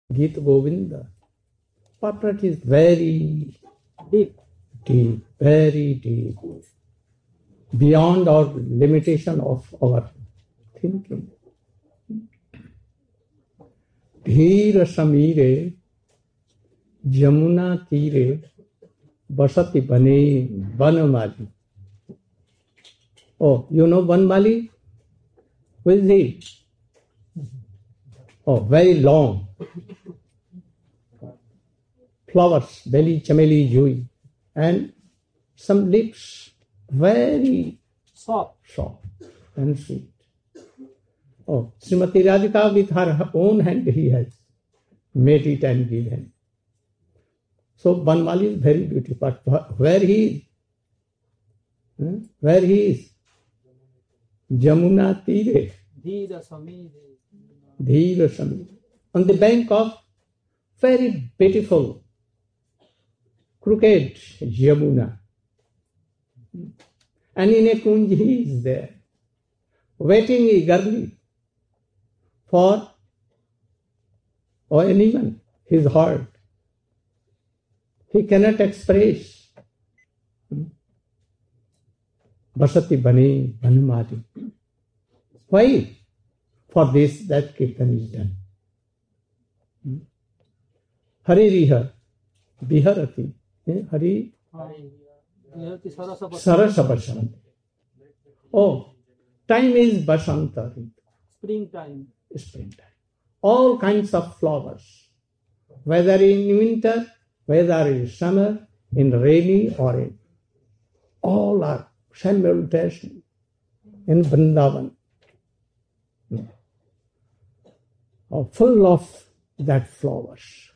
Gita Govinda. But is very deep, very deep, beyond our limitation of our thinking. Dhira Samire Jamuna Tire Basati Bane Banamali. Oh, you know Banmali? Who is he? Oh, very long. Flowers, belly, chameli, jui, and some lips, very soft and sweet. Oh, Srimati Radhika with her own hand he has made it and given. So Banmali is very beautiful, but where he is? Jamuna Tire. Dhira Samire. Dhira Samire. On the bank of very beautiful crooked Yamuna. And in a kunj he is there, waiting eagerly for anyone, his heart. He cannot express. Basati Bane Banmali. Why? For this, that Kirtan is done. Hari Riha, Biharati, Hari Sarasa Basant. Oh, time is Basanta. Springtime. All kinds of flowers, whether in winter, whether in summer, in rainy or in, all are simultaneously in Vrindavan. Full of that flowers.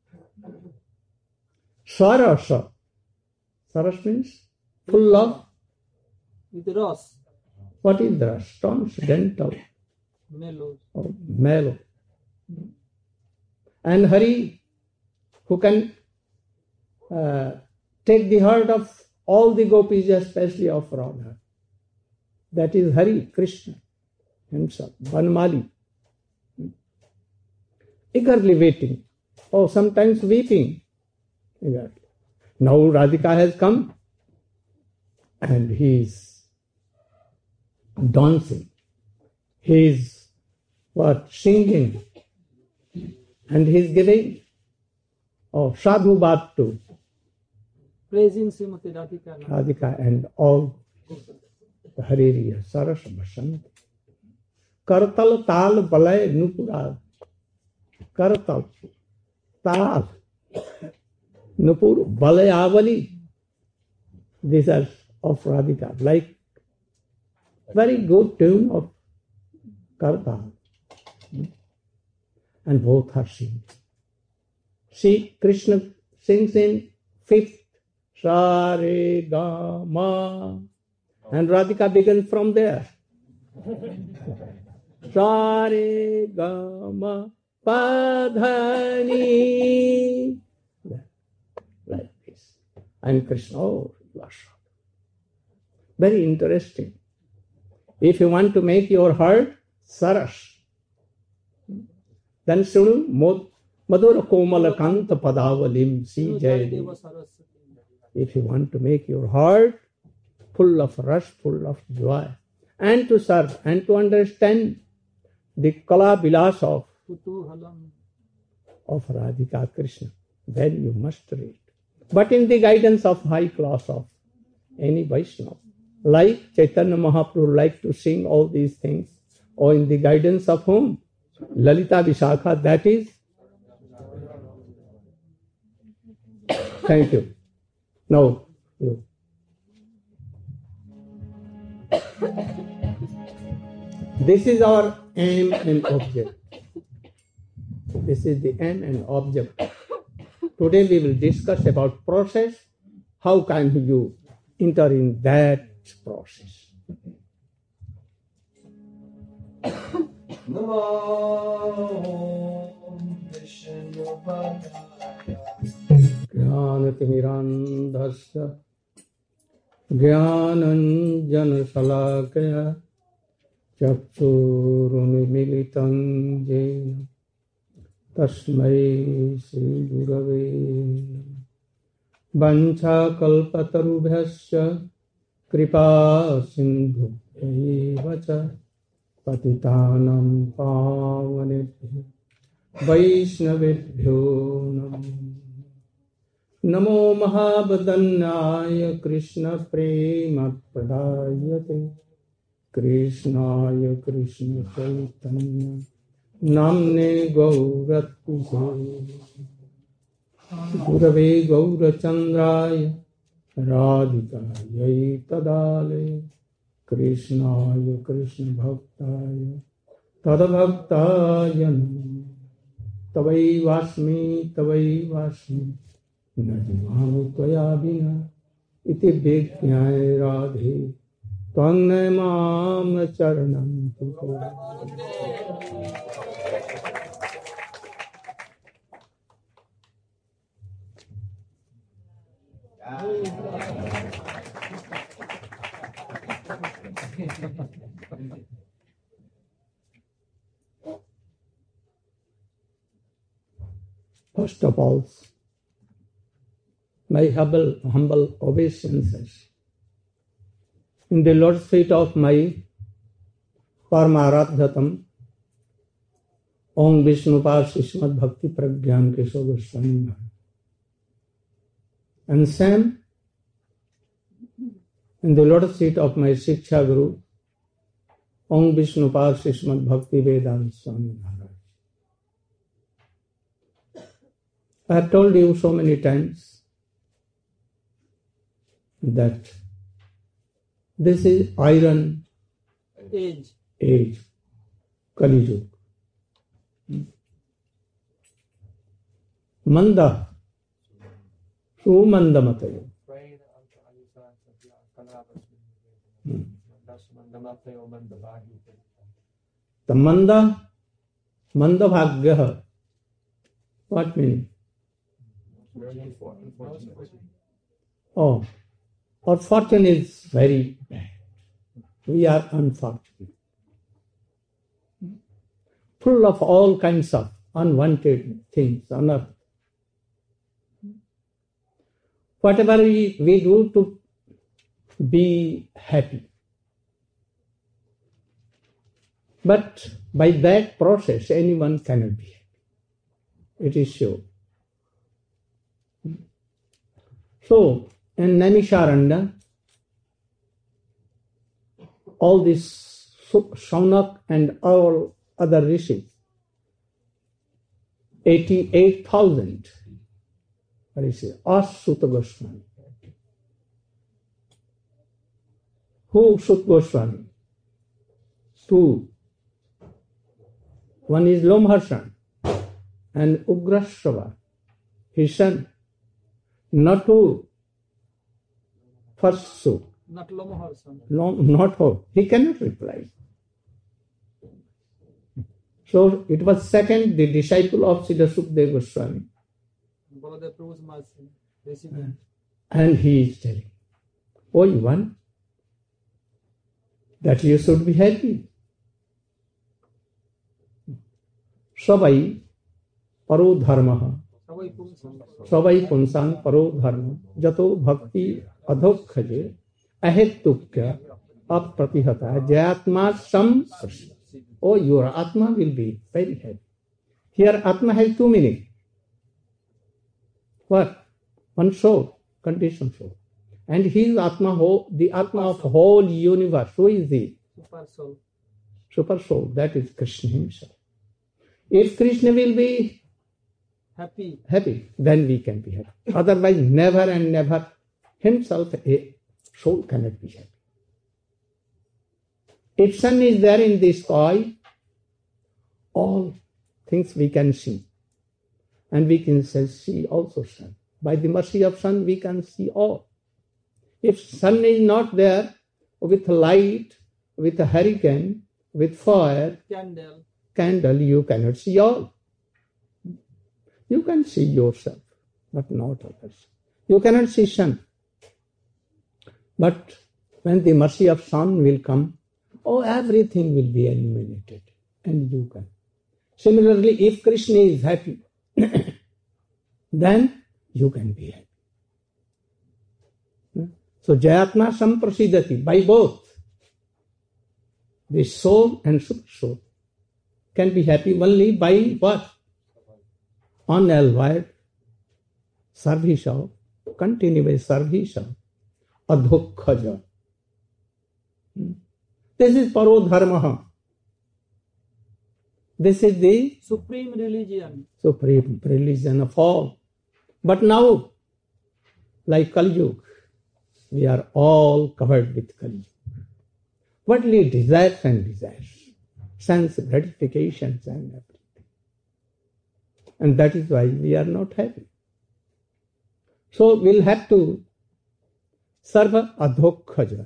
Sarasa. Saras means full of. With rose. What is the rasa? Transcendental. Mellow. And Hari, who can take the heart of all the gopis, especially of Radha. That is Hari, Krishna himself, Banmali. Eagerly waiting, sometimes weeping. Eagerly. Now Radhika has come and he is dancing. He is singing, and he is giving sadhu bhattu. Praising Srimati Radhika and all the Haririya, Sarasa Basant. Kartal Tal Balay Nupura. Kartal Tal Nupur Balay Avali. These are of Radhika, like very good tune of Kartal. And both are singing. See, Krishna sings in fifth, Sa Re Ga Ma, and Radhika begins from there. Sa Re Ga Ma Pa Dha Ni, like this. And Krishna, you are sure. Very interesting. If you want to make your heart saras, then Sunu Madhura Komala Kanta Padavalim Si Jai. If you want to make your heart full of rush, full of joy, and to serve and to understand the Kala Bilas of Radhika Krishna, then you must read. But in the guidance of high class of any Vaishnava, like Chaitanya Mahaprabhu like to sing all these things, or in the guidance of whom? Lalita Vishakha, that is. Thank you. Now, you. This is our aim and object. This is the aim and object. Today we will discuss about process. How can you enter in that process? Jnanatimirandhasya Jnananjana Salakaya Chakshurunimilitam Jena तस्मै श्री गुरवे वंशाकल्पतरुभ्यश्च कृपा सिन्धुभ्यैव च पतितानां पावनेभ्यो वैष्णवेभ्यो नमो महावदन्याय कृष्णप्रेमप्रदायते कृष्णाय कृष्णचैतन्य नाम्ने गौरत्पुषे गुरवे गौरचन्द्राय राधिकायै तदालये कृष्णाय कृष्णभक्ताय तद्भक्ताय नमः तवैवास्मि न जीवामि त्वया विना इति विज्ञाय राधे त्वं मां चरणं First of all, my humble obeisances in the Lord's feet of my Paramaradhatam Om Vishnupad Srimad Bhakti Pragyan Keshav Goswami Maharaj. And same in the Lotus feet of my Shiksha Guru, Om Vishnupad Srimad Bhakti Vedanta Swami Maharaj. I have told you so many times that this is iron age, Kali Yuga. Manda, Sumandamatayo. The Manda Bhagya. What meaning? Oh, our fortune is very bad. We are unfortunate. Full of all kinds of unwanted things on earth. Whatever we do to be happy. But by that process, anyone cannot be happy. It is sure. So, in Naimisharanya, all this Shaunak and all other rishis, 88,000 rishis, asked Suta Goswami. Who Suta Goswami? Two. One is Lomharshan and Ugrashrava, his son. Not who? First Suk. Not Lomharshan. Not who. He cannot reply. So it was second, the disciple of Siddha Sukdev Goswami. Baladev Prabhu's mercy. Recipient. And he is telling, oh, you want that you should be happy. Sabai paro dharmaha. Sabai punsan paro dharma. Jato bhakti adhokhaje ahetukya apratihata jayatma sam. Oh, your Atma will be very happy. Here Atma has two meanings. What? One soul, conditioned soul. And he is Atma, the Atma of whole universe. Who is he? Super soul. Super soul, that is Krishna himself. If Krishna will be happy, then we can be happy. Otherwise, never and never himself, a soul cannot be happy. If sun is there in the sky, all things we can see. And we can see also sun. By the mercy of sun, we can see all. If sun is not there, with light, with a hurricane, with fire, candle, you cannot see all. You can see yourself, but not others. You cannot see sun. But when the mercy of sun will come, oh, everything will be illuminated, and you can. Similarly, if Krishna is happy, then you can be happy. So Jayatma Samprasidati, by both, the soul and super soul can be happy only by what? Unalloyed service of, continuous service of adhokhaja. This is parodharma. This is the supreme religion of all. But now, like Kali Yuga, we are all covered with Kali Yuga. Worldly desires and desires, sense gratifications and everything. And that is why we are not happy. So we'll have to serve adhokhaja.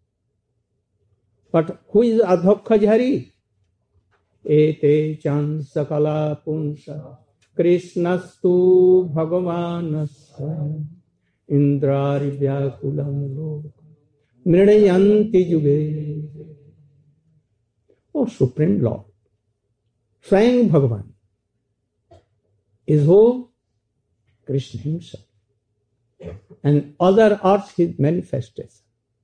But who is adhokhajari? Ete chan sakala punsa krishnastu bhagavanasya indrari vyakulam lok mrinayanti yuge. Oh Supreme Lord, Swayam Bhagavan is who? Krishna himself. And other are his manifestation.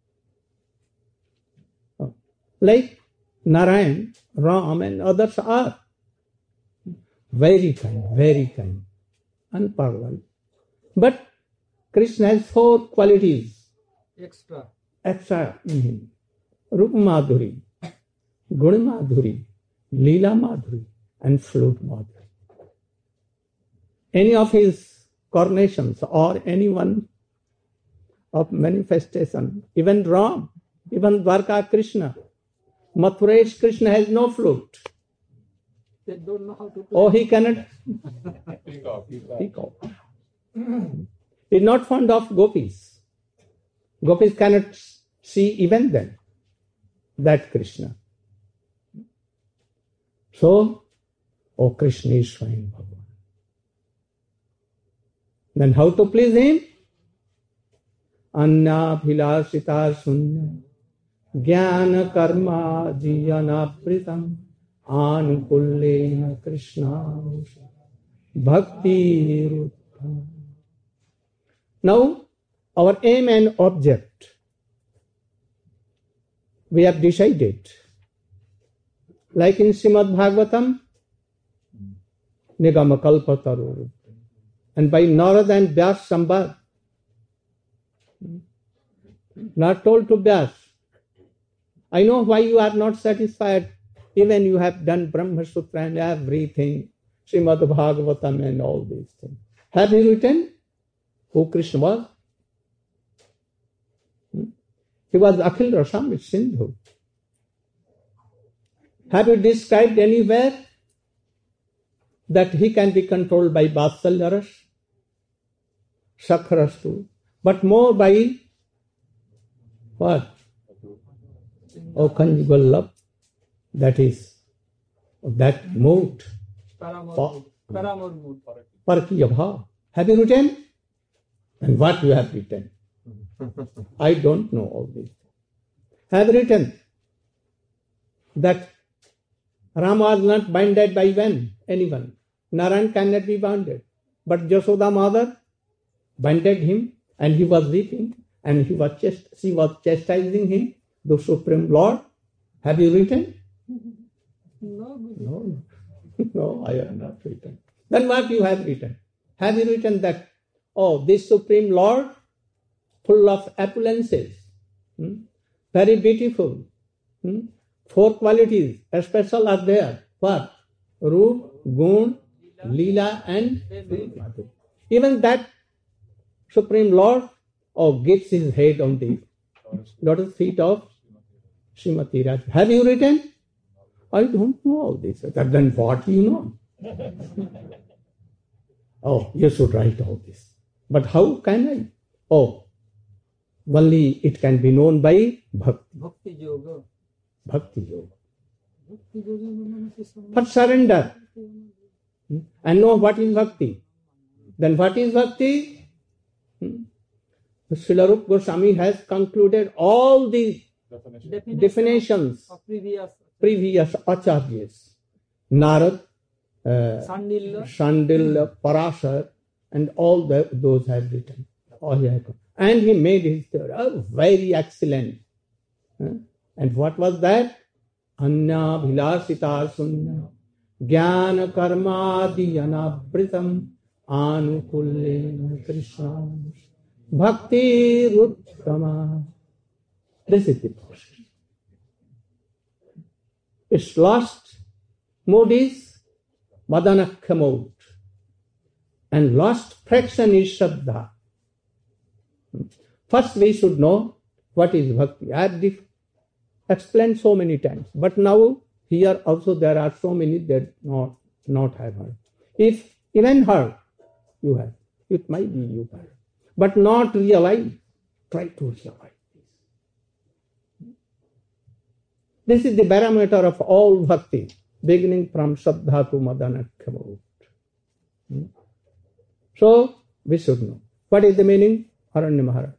Like Narayan, Ram and others are very kind, unparalleled. But Krishna has 4 qualities extra in him. Rupa Madhuri, Guna Madhuri, Leela Madhuri and Flute Madhuri. Any of his carnations or any one of manifestation, even Ram, even Dwarka Krishna, Mathuresh Krishna has no flute. They don't know how to play. Oh, he cannot peacock. He is not fond of gopis. Gopis cannot see even then that Krishna. So, oh Krishna is Swayam Bhagavan. Then how to please him? Anna bhilasita sunya jnana karma jiyana pritam anukullena Krishna bhakti ruttama. Now, our aim and object, we have decided. Like in Srimad Bhagavatam, Nigama Kalpataru, and by Narada and Vyas Sambad, not told to Vyas, I know why you are not satisfied, even you have done Brahma Sutra and everything, Srimad Bhagavatam and all these things. Have you written who Krishna was? He was Akhil Rasamrita Sindhu. Have you described anywhere that he can be controlled by Vatsalya Ras, Sakha Ras too, but more by what? Oh, conjugal love. That is that mood. Paramore mood. Parkiya bhav. Have you written? And what you have written? I don't know all this. Have written that Ram was not bounded by anyone. Narayan cannot be bounded. But Jasoda mother bounded him and he was weeping and she was chastising him, the Supreme Lord. Have you written? No, I have not written. Then what you have written? Have you written that, oh, this Supreme Lord, full of opulences, very beautiful, 4 qualities, special are there. What? Roop, Gun, Leela and Madhuri. Even that Supreme Lord, gets his head on the lotus feet of Srimati Radha. Have you written? I don't know all this. Then what you know? Oh, you should write all this. But how can I? Oh, only it can be known by Bhakti. Bhakti Yoga. Bhakti Yoga. For surrender. And know what is Bhakti. Then what is Bhakti? Srila Rupa Goswami has concluded all the definitions of previous acharyas. Narad, Sandil, Shandil, Parashar, and all those have written. All he had. And he made his theory very excellent. And what was that? Anya Bhilasita Sunya Jnana Karmadi Anabritam Anukullena Krishna Bhakti Ruttama. This is the process. Its last mode is Madanakha mode. And last fraction is Shraddha. First we should know what is Bhakti. I have explained so many times. But now here also there are so many that not have heard. If even heard, you have. It might be you heard. But not realize. Try to realize this. This is the barometer of all Bhakti, beginning from Shraddha to Madanakha mode. So, we should know. What is the meaning? Aranya Maharaj.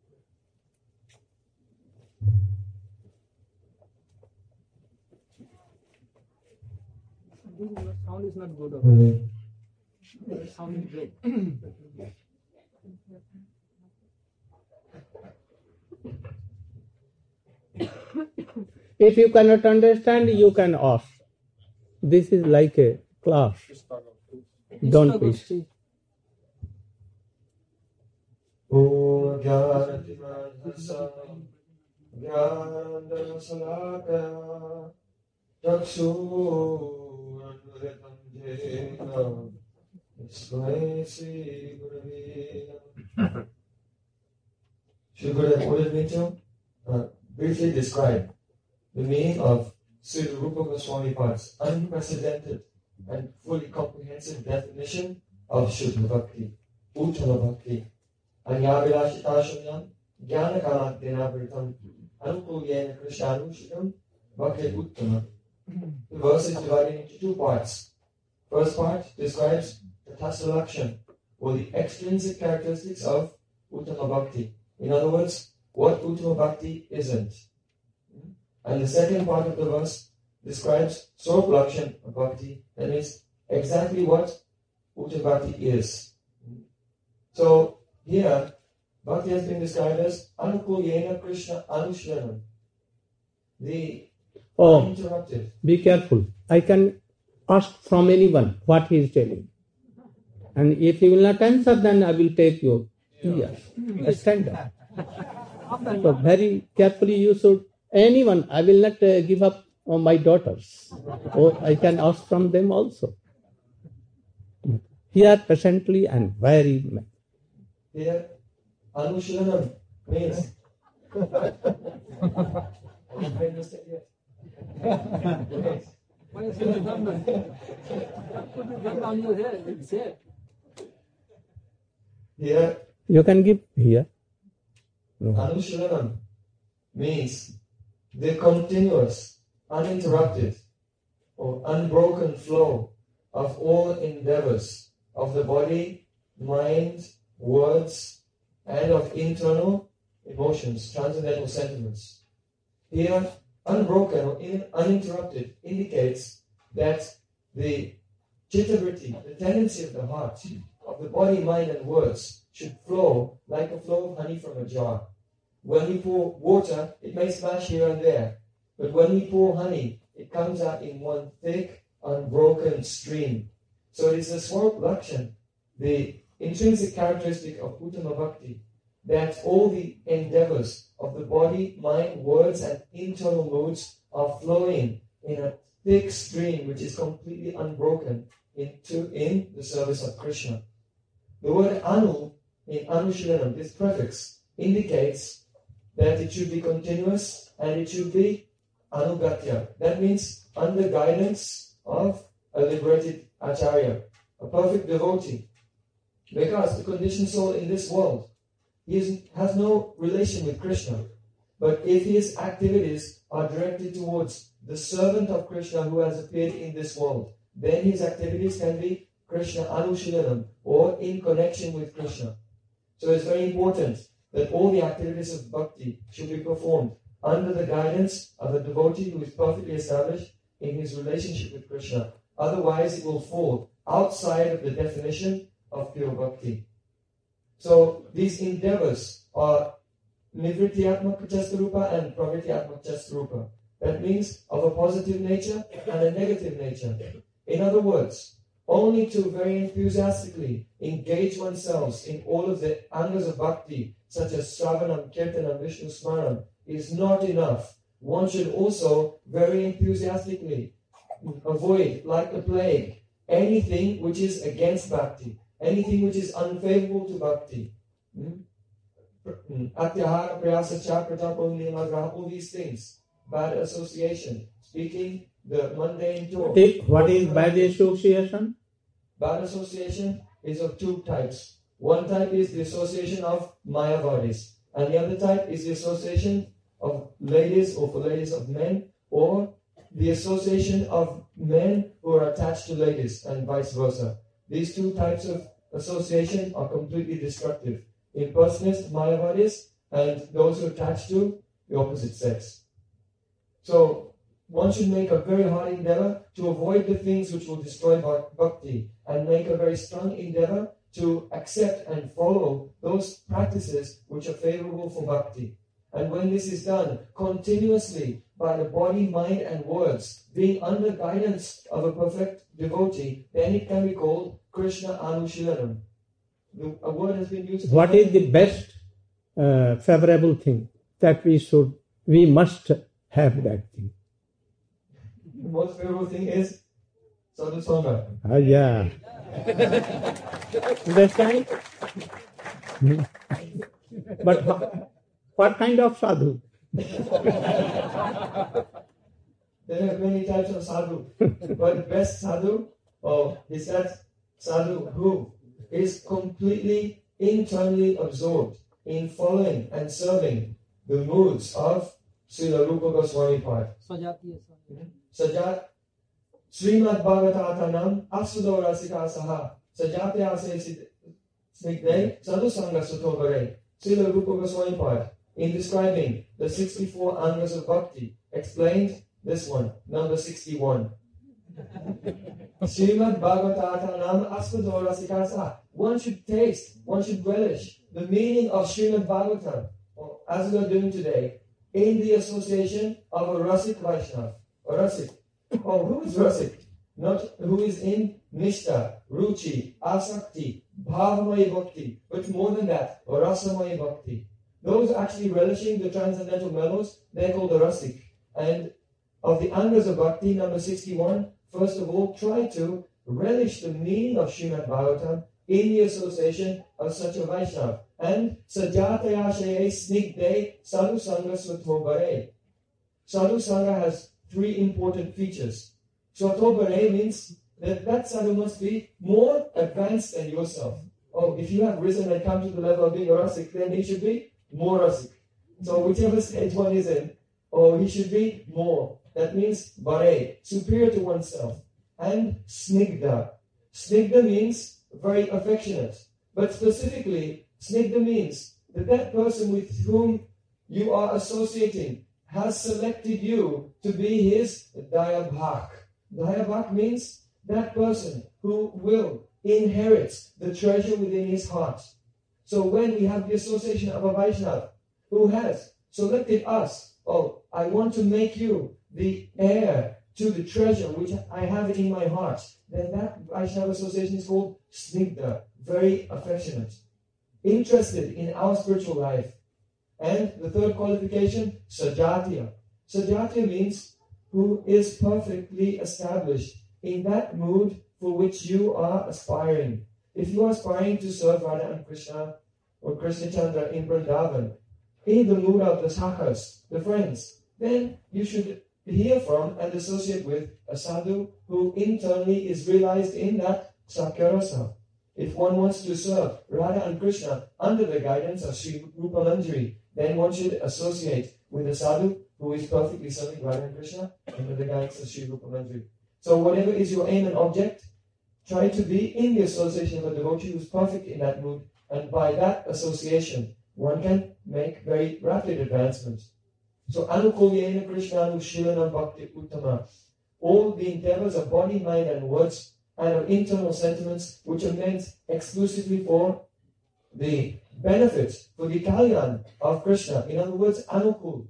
your sound is not good. Okay? Your sound is great. If you cannot understand, you can ask. This is like a class. Don't preach. O Jnanatimandasa Jnanasalakaya Chaksu Anuritam Jena Ismai Gurave. Shri Gurudev, what is me to briefly describe the meaning of Sri Rupa Goswami Pad's unprecedented and fully comprehensive definition of Shuddha Bhakti, Uttama Bhakti. Anyavilashitashunam Jnana-Kamatyena-Vritam Anukulyena Krishnanushikam Bhakti Uttama. The verse is divided into two parts. First part describes the Tasalakshan, or the extrinsic characteristics of Uttama Bhakti. In other words, what Uttama Bhakti isn't. And the second part of the verse describes Swarup-Lakshan of Bhakti, that means exactly what Uttama Bhakti is. So, here, Bhakti has been described as Anukulyena Krishna Anushlanam. The uninterrupted. Be careful. I can ask from anyone what he is telling. And if you will not answer, then I will take your ears. Stand up. So very carefully you should. Anyone, I will not give up on my daughters. Or I can ask from them also. Here patiently and very much. Here, Anushlanam means. Why is it done? Put it down on your head. It's it. Here, You can give here. Anushlanam means the continuous, uninterrupted, or unbroken flow of all endeavors of the body, mind, words, and of internal emotions, transcendental sentiments. Here, unbroken or uninterrupted indicates that the chittavritti, the tendency of the heart, of the body, mind, and words should flow like a flow of honey from a jar. When we pour water, it may splash here and there, but when we pour honey, it comes out in one thick, unbroken stream. So it is the Swarup-Lakshan, the intrinsic characteristic of Uttama Bhakti, that all the endeavors of the body, mind, words, and internal moods are flowing in a thick stream which is completely unbroken in the service of Krishna. The word Anu in Anushlanam, this prefix, indicates that it should be continuous and it should be Anugatya. That means under guidance of a liberated Acharya, a perfect devotee. Because the conditioned soul in this world, he has no relation with Krishna. But if his activities are directed towards the servant of Krishna who has appeared in this world, then his activities can be Krishna Anushlanam, or in connection with Krishna. So it's very important that all the activities of bhakti should be performed under the guidance of a devotee who is perfectly established in his relationship with Krishna. Otherwise, it will fall outside of the definition of pure bhakti. So these endeavors are nivrityatmaka chastarupa and pravrityatmaka chastarupa. That means of a positive nature and a negative nature. In other words, only to very enthusiastically engage oneself in all of the angas of bhakti, such as Shravanam, Kirtanam, Vishnu Smaranam, is not enough. One should also very enthusiastically avoid, like the plague, anything which is against bhakti, anything which is unfavorable to bhakti. Atyahara, prayasa, chakratapo, niyamagraha, all these things. Bad association, speaking the mundane talk. What is bad association? Bad association is of two types. One type is the association of Mayavadis, and the other type is the association of ladies or for ladies of men, or the association of men who are attached to ladies and vice versa. These two types of association are completely destructive. Impersonist Mayavadis and those who are attached to the opposite sex. So one should make a very hard endeavor to avoid the things which will destroy bhakti, and make a very strong endeavor to accept and follow those practices which are favorable for bhakti. And when this is done continuously by the body, mind and words, being under guidance of a perfect devotee, then it can be called Krishna Anushilanam. A word has been used. What is the best favorable thing that we must have that thing? The most favorable thing is Sadhu Sangha. Yeah. Understand? But what kind of sadhu? There are many types of sadhu, but the best sadhu is that sadhu who is completely internally absorbed in following and serving the moods of Srila Rupa Goswami Pad. Sajat Srimad Bhagavatanam Asudo Rasika Saha Sajatya Se Snigde Sadhu Sangha Sutobare. Srila Rupa Goswami Pad, in describing the 64 angas of bhakti, explained this one, number 61. Srimad Bhagavatanam Asudo Rasika Saha. One should taste, one should relish the meaning of Srimad Bhagavatam, as we are doing today, in the association of a Rasik Vaishnava. A Rasik. Who is Rasik? Not who is in Nishta, Ruchi, Asakti, Bhavamaya Bhakti, but more than that, Rasamaya Bhakti. Those actually relishing the transcendental mellows, they're called the Rasik. And of the angas of Bhakti, number 61, first of all, try to relish the meaning of Srimad Bhagavatam in the association of such a Vaishnava. And Sajataya Sheye Snigde Sadhu Sangha Swatobare. Sadhu Sangha has three important features. Swatobare means that sadhu must be more advanced than yourself. If you have risen and come to the level of being a Rasik, then he should be more Rasik. So whichever stage one is in, he should be more. That means bare, superior to oneself. And snigda. Snigda means very affectionate. But specifically, snigda means that person with whom you are associating has selected you to be his dayabhak. Dayabhak means that person who will inherit the treasure within his heart. So when we have the association of a Vaishnava who has selected us, I want to make you the heir to the treasure which I have in my heart, then that Vaishnava association is called snigda, very affectionate, interested in our spiritual life. And the third qualification, sajatya. Sajatya means who is perfectly established in that mood for which you are aspiring. If you are aspiring to serve Radha and Krishna or Krishna Chandra in Vrindavan, in the mood of the sakhas, the friends, then you should hear from and associate with a sadhu who internally is realized in that Sakhya Rasa. If one wants to serve Radha and Krishna under the guidance of Sri Rupa Manjari, then one should associate with a sadhu who is perfectly serving Radha and Krishna under the guidance of Sri Rupa Manjari. So whatever is your aim and object, try to be in the association of a devotee who is perfect in that mood, and by that association, one can make very rapid advancement. So anukulyena Krishna anushilanam bhakti uttama. all the endeavors of body, mind, and words, and of internal sentiments, which are meant exclusively for the benefit, for the kalyan of Krishna. In other words, anukul.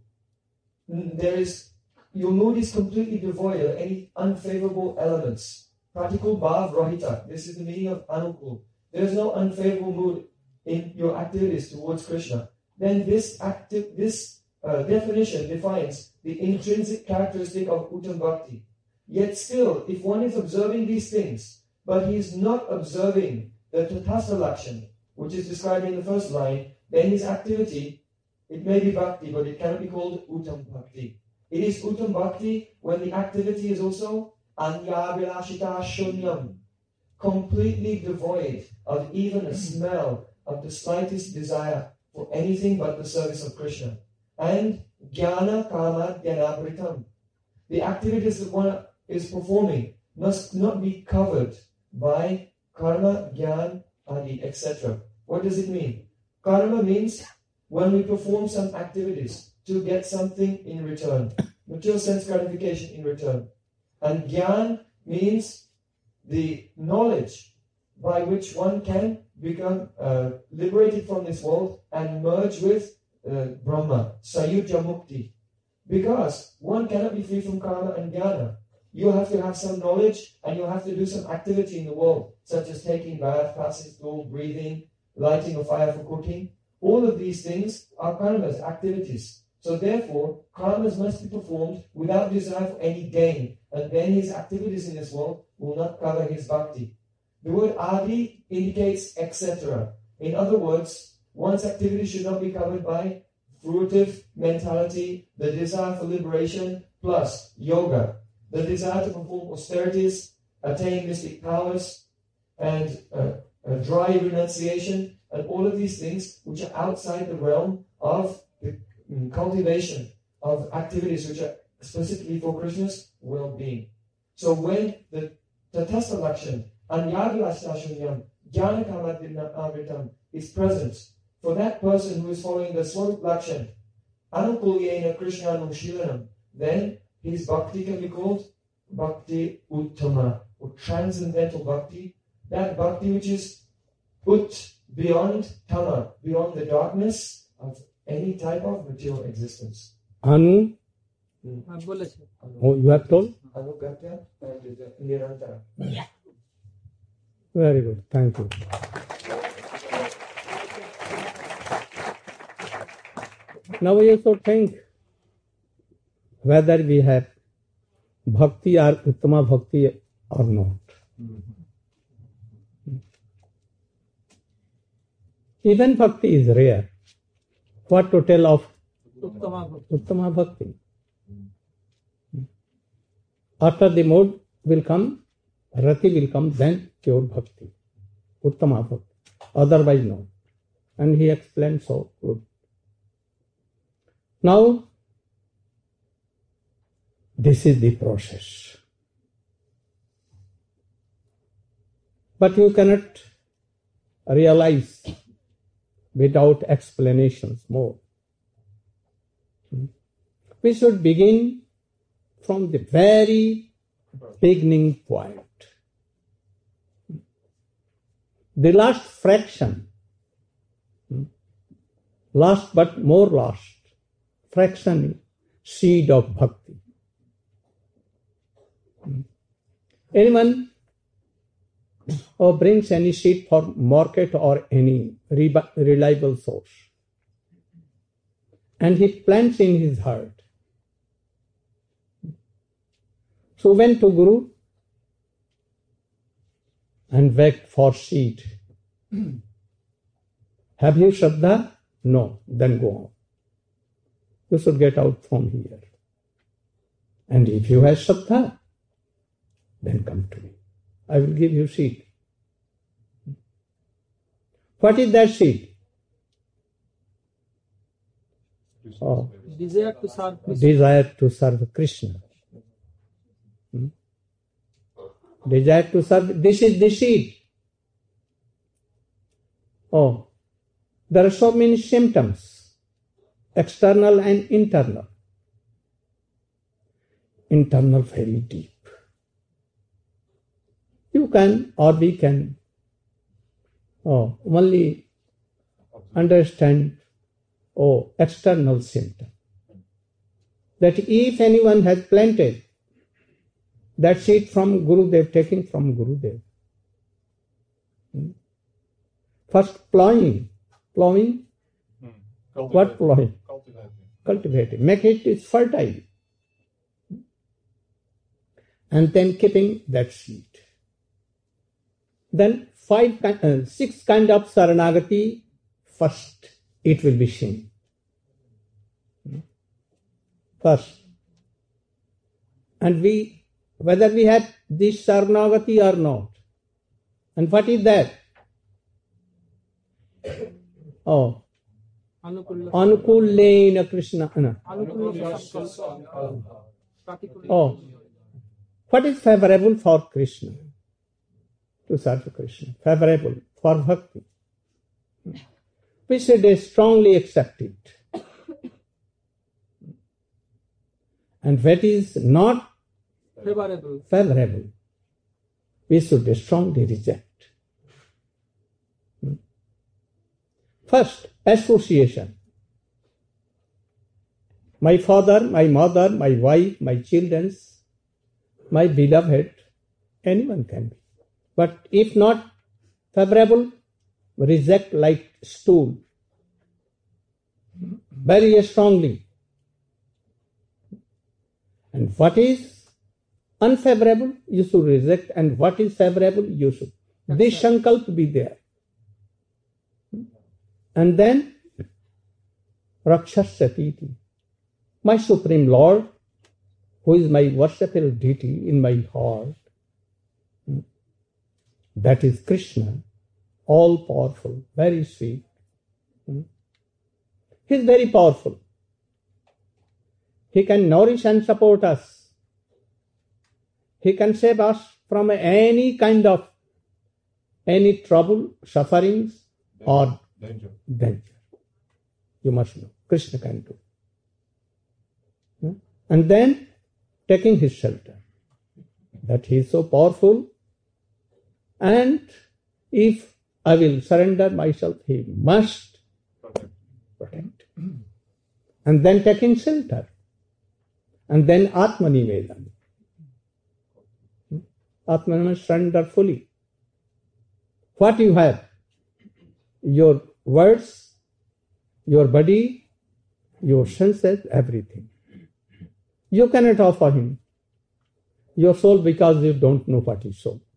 Your mood is completely devoid of any unfavorable elements. Pratikul bhav rahita. This is the meaning of anukul. There is no unfavorable mood in your activities towards Krishna. Then this definition defines the intrinsic characteristic of Uttam Bhakti. Yet still, if one is observing these things, but he is not observing the Tatastha Lakshan, which is described in the first line, then his activity, it may be Bhakti, but it cannot be called Uttam Bhakti. It is Uttam Bhakti when the activity is also Anyabhilashita Shunyam, completely devoid of even a smell of the slightest desire for anything but the service of Krishna. And Jnana Kama Dhyanabritam. The activities that one is performing must not be covered by karma, jnana, adi, etc. What does it mean? Karma means when we perform some activities to get something in return, material sense gratification in return. And jnana means the knowledge by which one can become liberated from this world and merge with Brahma, Sayuja Mukti. Because one cannot be free from karma and jnana. You have to have some knowledge and you have to do some activity in the world, such as taking bath, passing stool, breathing, lighting a fire for cooking. All of these things are karmas, activities. So therefore, karmas must be performed without desire for any gain, and then his activities in this world will not cover his bhakti. The word adi indicates etc. In other words, one's activity should not be covered by fruitive mentality, the desire for liberation, plus yoga, the desire to perform austerities, attain mystic powers, and dry renunciation, and all of these things which are outside the realm of the cultivation of activities which are specifically for Krishna's well-being. So when the Tatastha Lakshan, Anyabhilashashunyam, Jnana Kama Amritam is present, for that person who is following the Swarup Lakshan, Anukulyena Krishna Anushilanam, then his bhakti can be called Bhakti Uttama, or transcendental bhakti, that bhakti which is put beyond tama, beyond the darkness of any type of material existence. Anu? Oh, you have told? Anugatya and Nirantara. Very good, thank you. Now we also think whether we have bhakti or uttama bhakti or not. Even bhakti is rare. What to tell of uttama bhakti? After the mode will come, rati will come, then pure bhakti, uttama bhakti. Otherwise no. And he explained so good. Now, this is the process. But you cannot realize without explanations more. We should begin from the very beginning point. The last fraction, last but more last, fraction seed of bhakti. Anyone who brings any seed for market or any reliable source, and he plants in his heart. So went to Guru and begged for seed. Have you Shraddha? No. Then go on. You should get out from here. And if you have Shraddha, then come to me. I will give you seed. What is that seed? Oh, Desire to serve Krishna. desire to serve Krishna. Desire to serve, this is the seed. Oh, there are so many symptoms, external and internal. Internal very deep. You can or we can only understand external symptom. That if anyone has planted that seed from Gurudev, taking from Gurudev. First plowing. What plowing? Cultivating. Make it fertile. And then keeping that seed. Then 6 kind of Saranagati, first it will be seen. First. And whether we have this Saranagati or not. And what is that? Anukulena Krishna. What is favorable for Krishna? To serve Krishna. Favorable for bhakti. We should strongly accept it. And what is not favorable, we should strongly reject. First, association. My father, my mother, my wife, my children, my beloved, anyone can be. But if not favorable, reject like stool. Very strongly. And what is unfavorable, you should reject. And what is favorable, you should. This sankalp be there. And then, Rakshasatiti, my Supreme Lord, who is my worshipful deity in my heart, that is Krishna, all powerful, very sweet. He is very powerful. He can nourish and support us. He can save us from any kind of any trouble, sufferings, or danger. You must know. Krishna can do. And then taking his shelter. That he is so powerful. And if I will surrender myself, he must protect. And then taking shelter. And then Atmanivedana. Atmanivedana, surrender fully. What you have? Your words, your body, your senses, everything. You cannot offer him your soul because you don't know what is soul.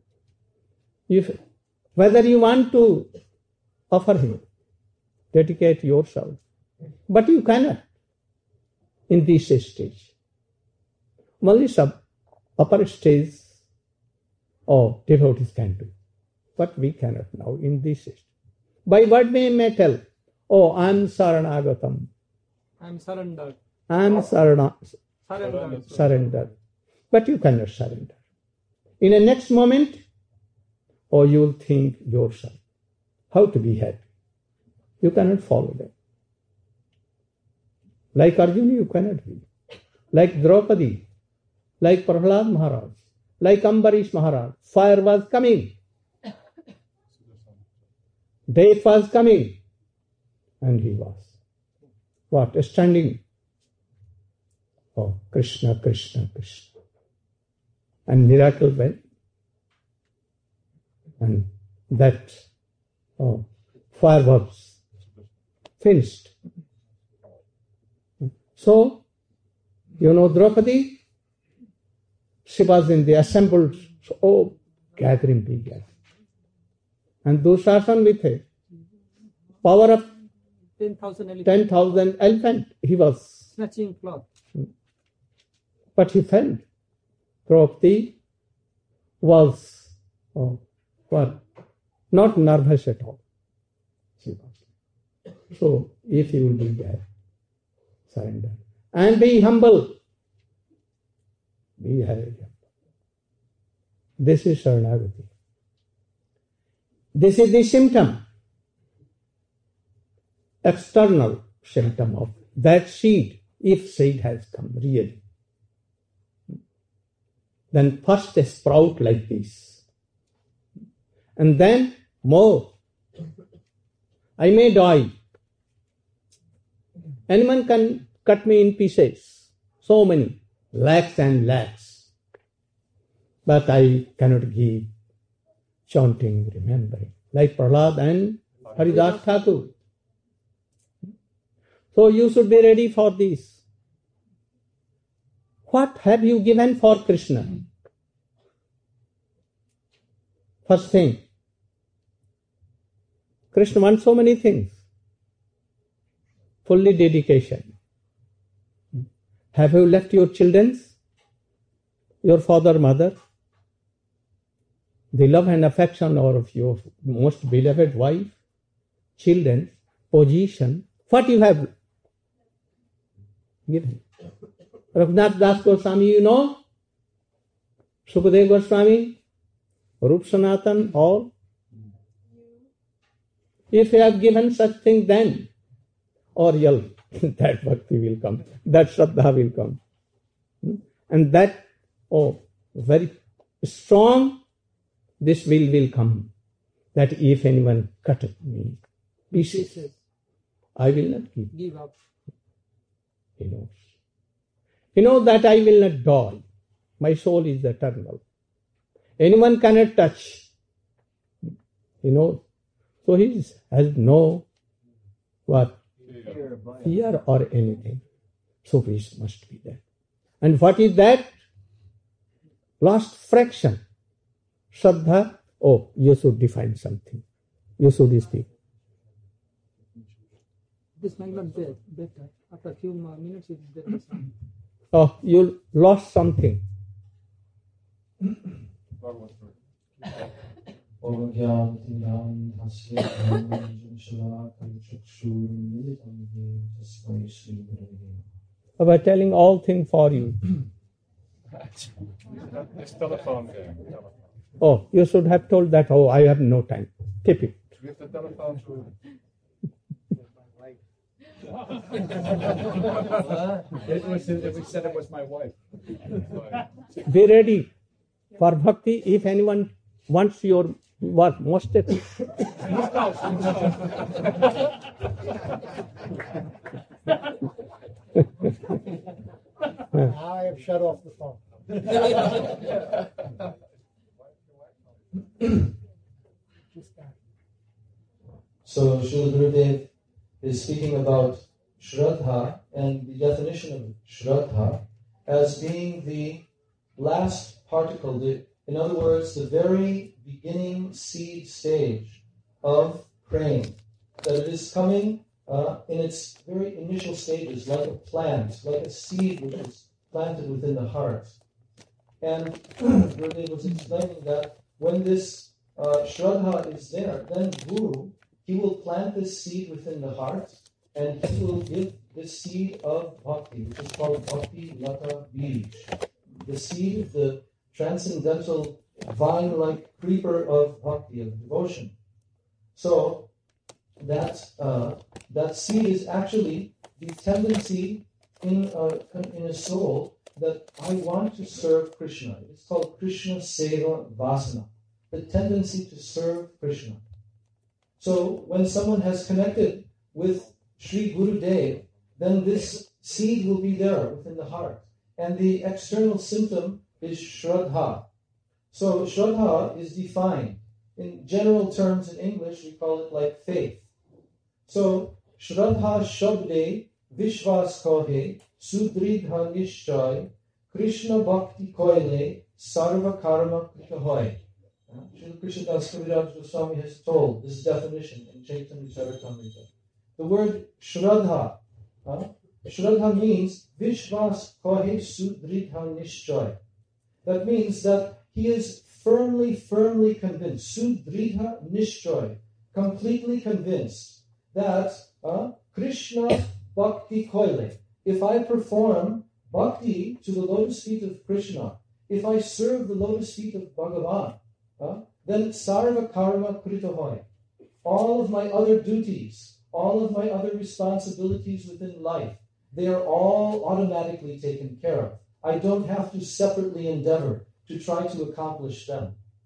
Whether you want to offer him, dedicate yourself, but you cannot in this stage. Only some upper stage devotees can do, but we cannot now in this stage. By what we may tell, I am Saranagatam. I am surrendered. I am surrendered. But you cannot surrender. In the next moment, you will think yourself how to be happy. You cannot follow them. Like Arjuna, you cannot be. Like Draupadi, like Prahlad Maharaj, like Ambarish Maharaj. Fire was coming. Death was coming. And he was. What? Standing. Krishna, Krishna, Krishna. And miracle went. And that fire was finished. So, Draupadi, she was in the assembled, gathering big gathering. And Dushasana with a power of 10,000 elephant, he was snatching cloth. But he felt Draupadi was not nervous at all. She was. So, if you will be there, surrender. And be humble. Be very humble. This is Saranagati. This is the symptom, external symptom of that seed, if seed has come really. Then first a sprout like this, and then more. I may die. Anyone can cut me in pieces, so many, lakhs and lakhs. But I cannot give chanting, remembering, like Prahlad and Haridas Thakur. So you should be ready for this. What have you given for Krishna? First thing, Krishna wants so many things. Fully dedication. Have you left your children, your father, mother, the love and affection of your most beloved wife, children, position, what you have given? Raghunath Das Goswami, you know, Sukadeva Goswami, Rup Sanatan, all. If you have given such thing, then Oriel, that bhakti will come, that Shraddha will come. And that, very strong, this will come, that if anyone cutteth me pieces, I will not give up. He knows. He knows that I will not die. My soul is eternal. Anyone cannot touch. He knows. So he has no fear or anything. So peace must be there. And what is that? Last fraction. Shraddha. Oh, you should define something. You should speak. This might not be better. After a few more minutes, it's better. Oh, you lost something. By telling all things for you. It's telephone game. Oh, you should have told that. Oh, I have no time. Keep it. Give the telephone to If we said it was my wife. Be ready for bhakti. If anyone wants your what most I have shut off the phone. So Srila Gurudev is speaking about Shraddha and the definition of Shraddha as being the last particle, in other words, the very beginning seed stage of praying. That it is coming in its very initial stages, like a plant, like a seed which is planted within the heart. And Gurudev was explaining that when this Shraddha is there, then Guru, he will plant this seed within the heart, and he will give the seed of bhakti, which is called bhakti lata bij, the seed of the transcendental vine-like creeper of bhakti, of devotion. So that seed is actually the tendency in a soul that I want to serve Krishna. It's called Krishna Seva Vasana, the tendency to serve Krishna. So when someone has connected with Sri Gurudev, then this seed will be there within the heart. And the external symptom is Shraddha. So Shraddha is defined. In general terms in English, we call it like faith. So Shraddha Shabde Vishwas Kohe Sudridha Nishchay Krishna Bhakti Koile Sarva Karma Krita Hoy. Srila Krishnadas Kaviraj Goswami has told this definition in Chaitanya Charitamrita. The word Shraddha, Shraddha means Vishwas Kohe Sudridha Nishchay. That means that he is firmly convinced, Sudridha Nishchay, completely convinced that Krishna Bhakti Koile, if I perform bhakti to the lotus feet of Krishna, if I serve the lotus feet of Bhagavan, then sarva karma krita hoy. All of my other duties, all of my other responsibilities within life, they are all automatically taken care of. I don't have to separately endeavor to try to accomplish them.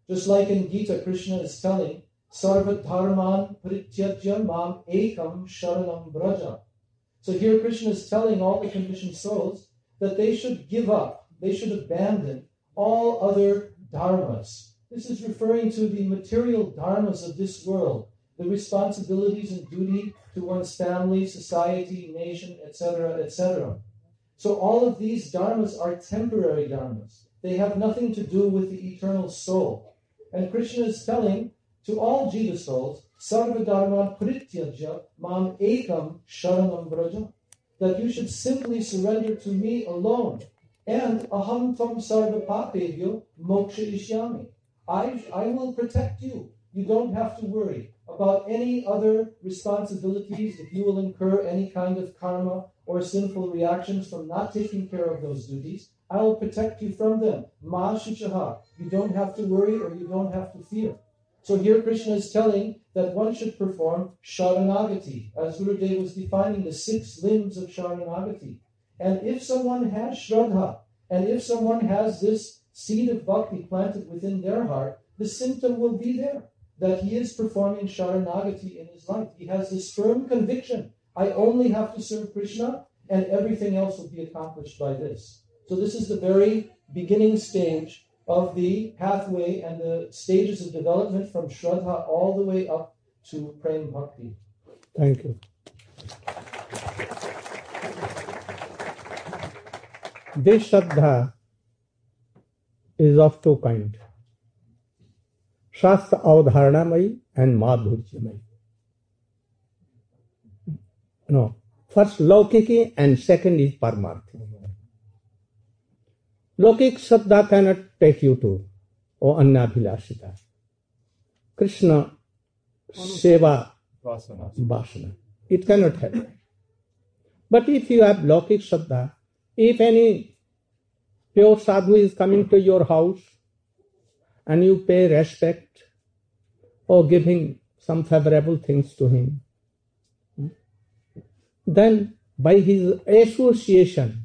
Just like in Gita, Krishna is telling, Sarva dharman parityajya mam ekam sharanam braja. So here Krishna is telling all the conditioned souls that they should give up, they should abandon all other dharmas. This is referring to the material dharmas of this world, the responsibilities and duty to one's family, society, nation, etc., etc. So all of these dharmas are temporary dharmas. They have nothing to do with the eternal soul. And Krishna is telling to all Jiva souls, Sarva dharma parityajya mam ekam sharanam braja, that you should simply surrender to me alone. And aham tvam sarva papevyo moksha ishyami. I will protect you. You don't have to worry about any other responsibilities if you will incur any kind of karma or sinful reactions from not taking care of those duties. I will protect you from them. Ma shuchaha. You don't have to worry or you don't have to fear. So here Krishna is telling that one should perform Sharanagati, as Gurudev was defining the 6 limbs of Sharanagati. And if someone has Shraddha, and if someone has this seed of bhakti planted within their heart, the symptom will be there, that he is performing Sharanagati in his life. He has this firm conviction, I only have to serve Krishna, and everything else will be accomplished by this. So this is the very beginning stage of the pathway and the stages of development from Shraddha all the way up to Prem Bhakti. Thank you. This Shraddha is of 2 kinds. Shastra Avadharanamayi and Madhurjamayi. No. First Laukiki and second is Paramarthi. Lokik Shraddha cannot take you to, O Annabhilashita. Krishna Seva Vasana. It cannot happen. But if you have Lokik Shraddha, if any pure sadhu is coming to your house and you pay respect or giving some favorable things to him, then by his association,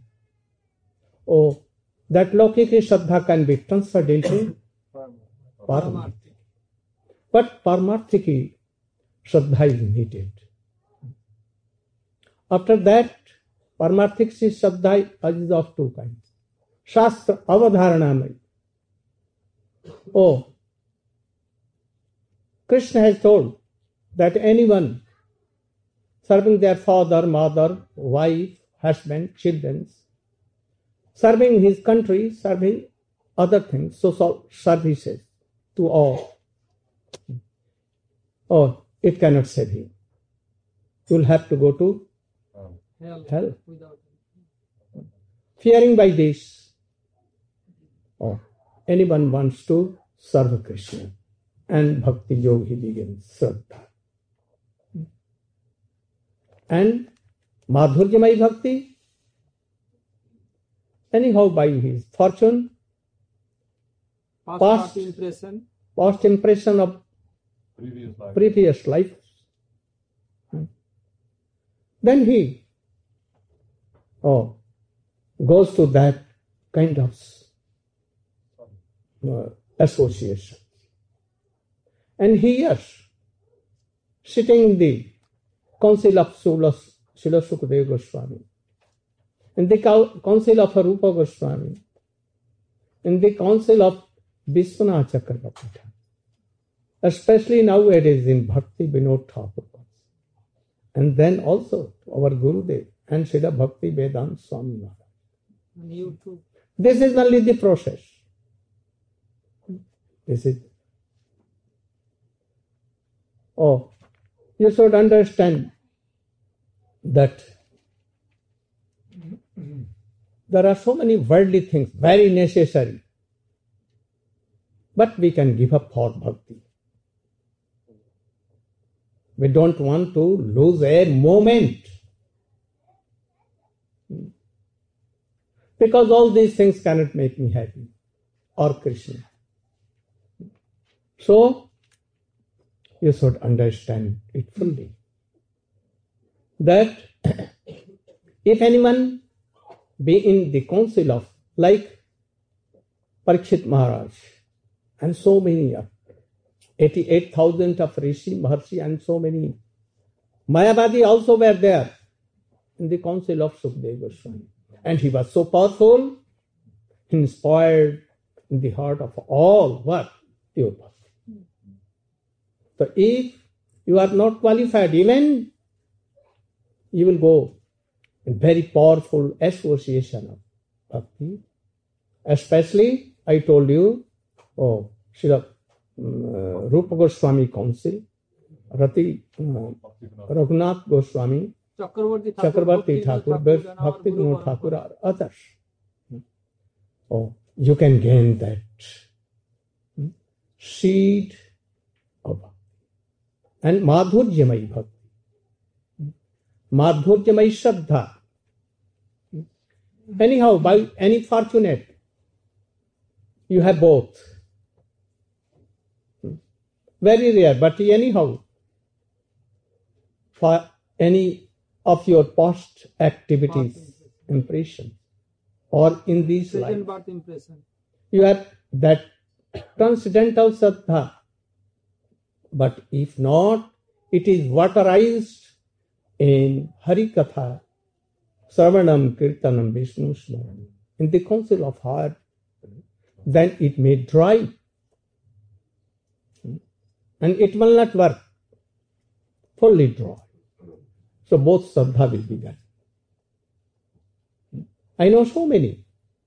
that Laukiki Shraddha can be transferred into Paramarthi. But Paramarthiki Shraddha is needed. After that, Paramarthiki Shraddha is of 2 kinds. Shastra Avadharanamayi. Krishna has told that anyone serving their father, mother, wife, husband, children, serving his country, serving other things, social services to all. It cannot save him. You'll have to go to hell. Fearing by this, anyone wants to serve Krishna. And Bhakti Yoga he begins, Shraddha. And Madhurjamayi Bhakti, anyhow by his fortune, past impression of previous life, then he goes to that kind of association. And he is sitting in the council of Srila Sukadeva Goswami, in the council of Arupa Goswami, in the council of Vishwanath Chakravarti, especially nowadays in Bhakti Vinod Thakur, and then also our Gurudev and Srila Bhakti Vedanta Swami Maharaj. This is only the process. This is. You should understand that there are so many worldly things, very necessary, but we can give up for bhakti. We don't want to lose a moment, because all these things cannot make me happy or Krishna. So, you should understand it fully. That if anyone be in the council of, like Parikshit Maharaj and so many, 88,000 of Rishi, Maharshi, and so many. Mayavadi also were there in the council of Sukadeva Goswami. And he was so powerful, he inspired in the heart of all what? Pure bhakti. So if you are not qualified, even you will go in very powerful association of bhakti. Especially, I told you, Srila Rupa Goswami Council, Raghunath Goswami, Chakravarti Thakur, Bhakti Vinod Thakur, or others. You can gain that seed of bhakti. And Madhurjamai Bhakti. Madhurjamai Shraddha. Anyhow, by any fortunate, you have both. Very rare, but anyhow, for any of your past activities, impression, or in this life, you have that transcendental Saddha. But if not, it is waterized in Hari Katha, Sravanam, Kirtanam, Vishnu Smaranam, in the council of heart, then it may dry. And it will not work, fully dry. So both Saddha will be there. I know so many.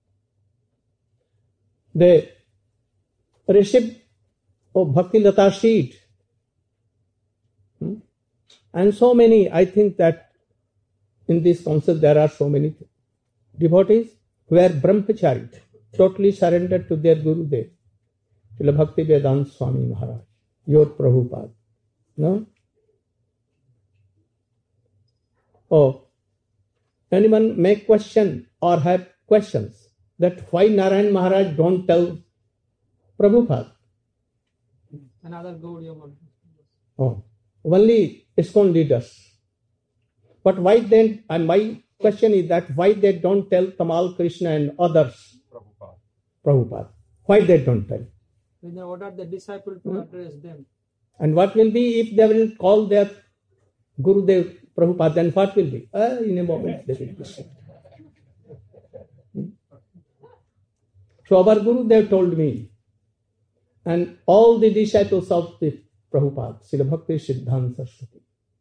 They receive Bhakti Lata seed. And so many, I think that in this council there are so many devotees who are brahmachari, totally surrendered to their Gurudev, Srila Bhakti Vedanta Swami Maharaj, your Prabhupada. No? Anyone may question or have questions that why Narayan Maharaj don't tell Prabhupada? Another Gaudiya one. Only ISKCON leaders. But why then, and my question is that why they don't tell Tamal Krishna and others? Prabhupada. Why they don't tell? When they ordered the disciple to address them. And what will be if they will call their Gurudev Prabhupada, then what will be? In a moment they will be sick. So our Gurudev told me, and all the disciples of the Prabhupada, Srila Bhakti Siddhanta Saraswati,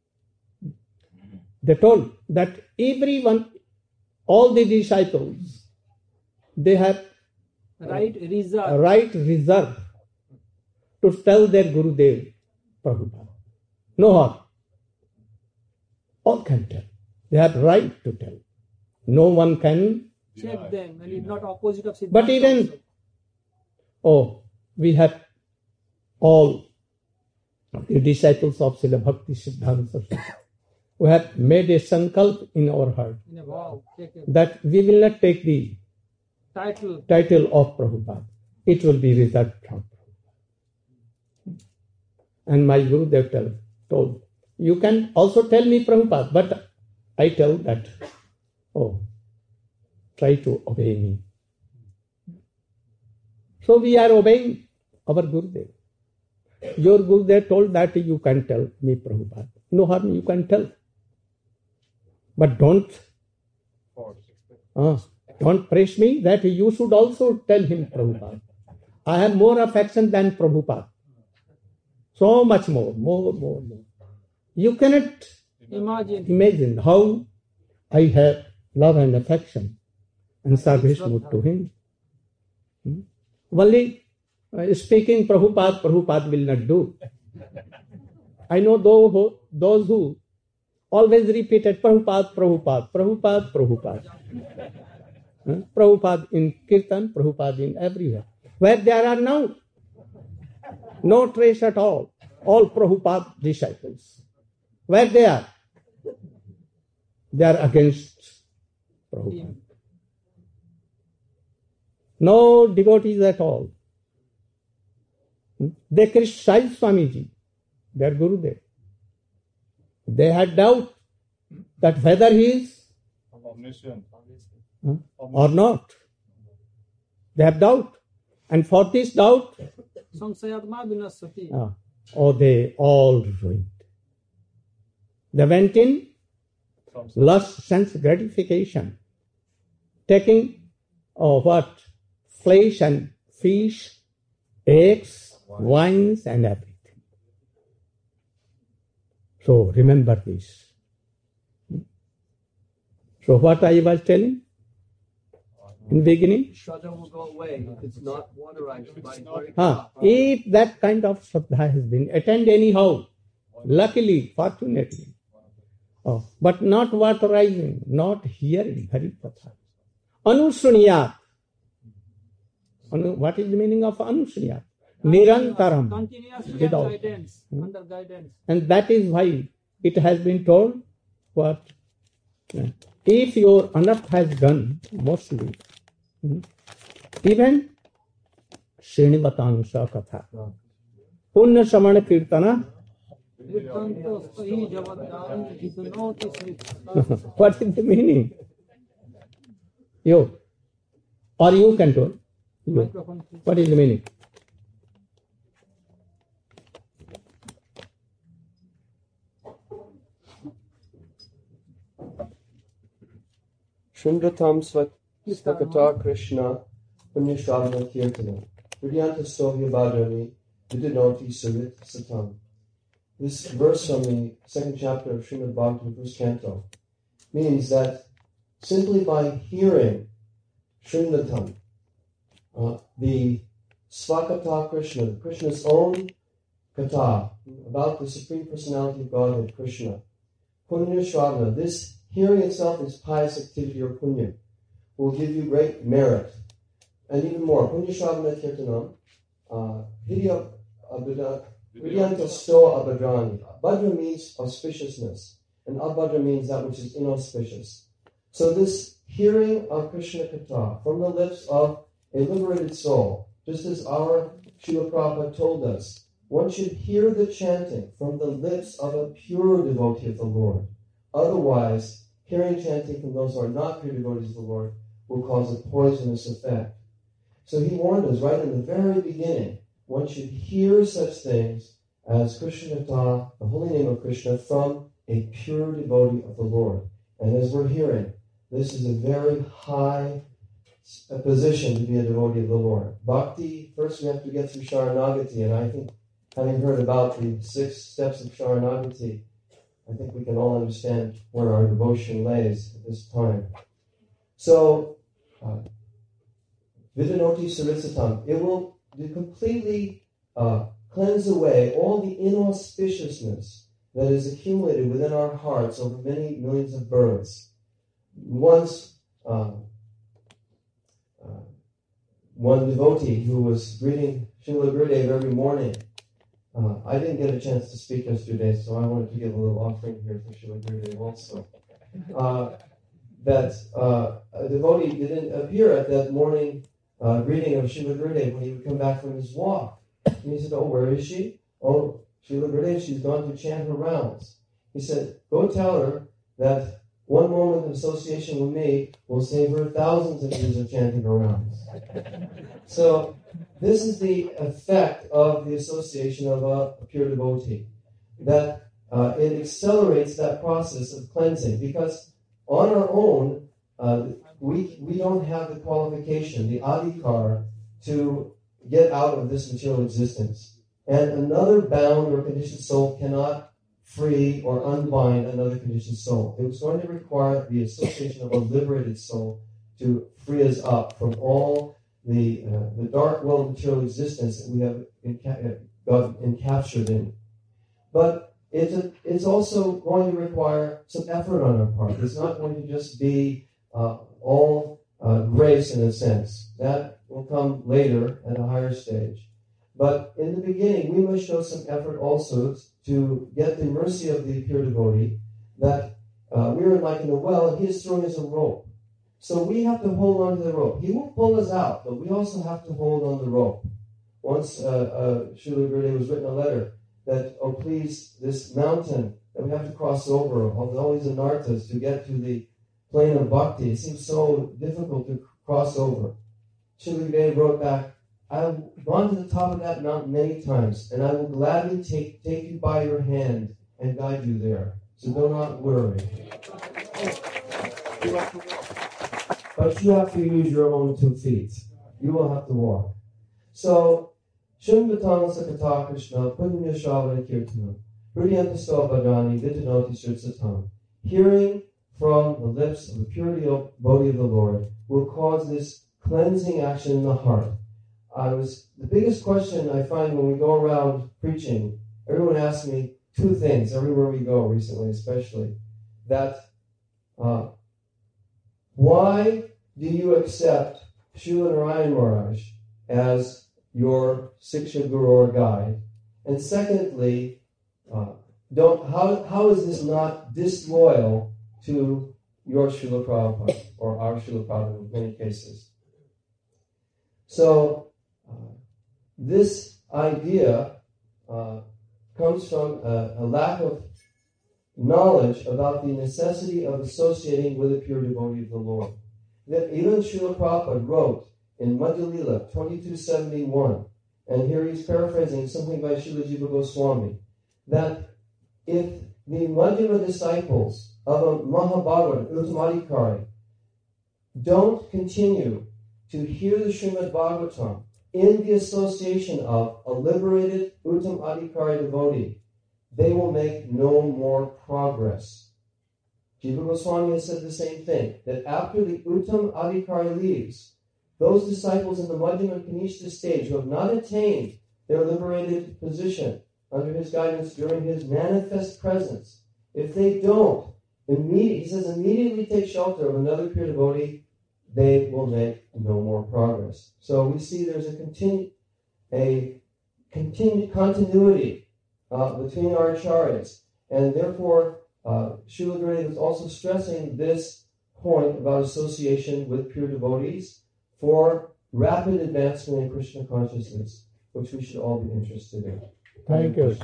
they told that everyone, all the disciples, they have right reserve to tell their Gurudev Prabhupada. No harm. All can tell. They have right to tell. No one can check them, and it's not opposite of Siddhanta. But even, we have all the disciples of Srila Bhakti Siddhanta Saraswati who have made a sankalp in our heart that we will not take the title of Prabhupada. It will be reserved from Prabhupada. And my Gurudev told, you can also tell me Prabhupada, but I tell that, try to obey me. So we are obeying our Gurudev. Your Gurudev told that you can tell me Prabhupada. No harm, you can tell. But don't press me that you should also tell him Prabhupada. I have more affection than Prabhupada. So much more. You cannot imagine how I have love and affection and service mood to him. Only speaking Prabhupada will not do. I know those who always repeated Prabhupada. Prabhupada in Kirtan, Prabhupada in everywhere. Where there are now no trace at all Prabhupada disciples. Where they are? They are against Prabhupada. No devotees at all. They criticized Swamiji, their Gurudev. They had doubt that whether he is omniscient or not. They have doubt. And for this doubt, Samsayatma vinasati. Or they all ruined. They went in lust, sense gratification, taking flesh and fish, eggs, wines and everything. So remember this. So what I was telling in beginning? Shraddha will go away if it's not waterized by If that kind of Shraddha has been attained anyhow, luckily, fortunately, but not waterizing, not hearing Harikatha. Anushruniyat. What is the meaning of Anushruniyat? Nirantaram. Continuously under guidance. And that is why it has been told what? If your anarth has done, mostly, even Srinivatansha Katha, Punya Samana Kirtana, what is the meaning? You. Or you can do. You. What is the meaning? Shundatam Svakata Krishna Punyashravana Kirtana Hridayanta Sohya Bhadrani Vidinoti Sarit Satam. This verse from the second chapter of Srimad Bhagavatam, first canto, means that simply by hearing Shrindatam, the Svakata Krishna, Krishna's own kata, about the Supreme Personality of Godhead, Krishna, Punya Shravana, this hearing itself is pious activity or punya, will give you great merit. And even more, Punya Shravana Kirtanam, Hridayanta Sto Abhadrani. Abhadra means auspiciousness, and Abhadra means that which is inauspicious. So this hearing of Krishna Katha from the lips of a liberated soul, just as our Srila Prabhupada told us, one should hear the chanting from the lips of a pure devotee of the Lord. Otherwise, hearing chanting from those who are not pure devotees of the Lord will cause a poisonous effect. So he warned us right in the very beginning, one should hear such things as Krishna Katha, the holy name of Krishna, from a pure devotee of the Lord. And as we're hearing, this is a very high position to be a devotee of the Lord. Bhakti, first we have to get through Sharanagati, and I think, having heard about the 6 steps of Sharanagati, I think we can all understand where our devotion lays at this time. So, Vidinoti Saritsatam, it will completely cleanse away all the inauspiciousness that is accumulated within our hearts over many millions of births. Once, one devotee who was greeting Srila Gurudev every morning, I didn't get a chance to speak yesterday, so I wanted to give a little offering here for Srila Gurudev also. That a devotee didn't appear at that morning greeting of Srila Gurudev when he would come back from his walk. And he said, "Oh, where is she? Oh, Srila Gurudev, she's gone to chant her rounds." He said, "Go tell her that one moment of association with me will save her thousands of years of chanting her rounds." So, this is the effect of the association of a pure devotee, that it accelerates that process of cleansing, because on our own, we don't have the qualification, the adhikar, to get out of this material existence. And another bound or conditioned soul cannot free or unbind another conditioned soul. It was going to require the association of a liberated soul to free us up from all the dark world material existence that we have got encaptured in. But it's also going to require some effort on our part. It's not going to just be all grace in a sense. That will come later at a higher stage. But in the beginning, we must show some effort also to get the mercy of the pure devotee, that we're like in a well and he is throwing us a rope. So we have to hold on to the rope. He will pull us out, but we also have to hold on the rope. Once Srila Gurudev was written a letter that, "Oh please, this mountain that we have to cross over, of all these anarthas to get to the plane of bhakti, it seems so difficult to cross over." Srila Gurudev wrote back, I've gone to the top of that mountain many times, and I will gladly take you by your hand and guide you there. So do not worry. But you have to use your own 2 feet. You will have to walk. So, Shunvatana Sakata Krishna, Punya Shravana Kirtana, Hridyantasto Bhadani, Vitanoti Sritsatam. Hearing from the lips of the pure devotee of the Lord will cause this cleansing action in the heart. The biggest question I find when we go around preaching, everyone asks me 2 things everywhere we go recently, especially, that why do you accept Srila Narayan Maharaj as your Siksha Guru or guide? And secondly, how is this not disloyal to your Srila Prabhupada or our Srila Prabhupada in many cases? So, this idea comes from a lack of knowledge about the necessity of associating with a pure devotee of the Lord. That even Srila Prabhupada wrote in Madhya Lila 2271, and here he's paraphrasing something by Srila Jiva Goswami, that if the Madhyama disciples of a Mahabharata, Uttamadhikari, don't continue to hear the Srimad Bhagavatam in the association of a liberated Uttam Adhikari devotee, they will make no more progress. Jiva Goswami has said the same thing, that after the Uttam Adhikari leaves, those disciples in the Madhyama and Kanishta stage who have not attained their liberated position under his guidance during his manifest presence, if they don't, he says, immediately take shelter of another pure devotee, they will make no more progress. So we see there's a continued continuity between our acharyas, and therefore Srila Gurudev is also stressing this point about association with pure devotees for rapid advancement in Krishna consciousness, which we should all be interested in. Thank you.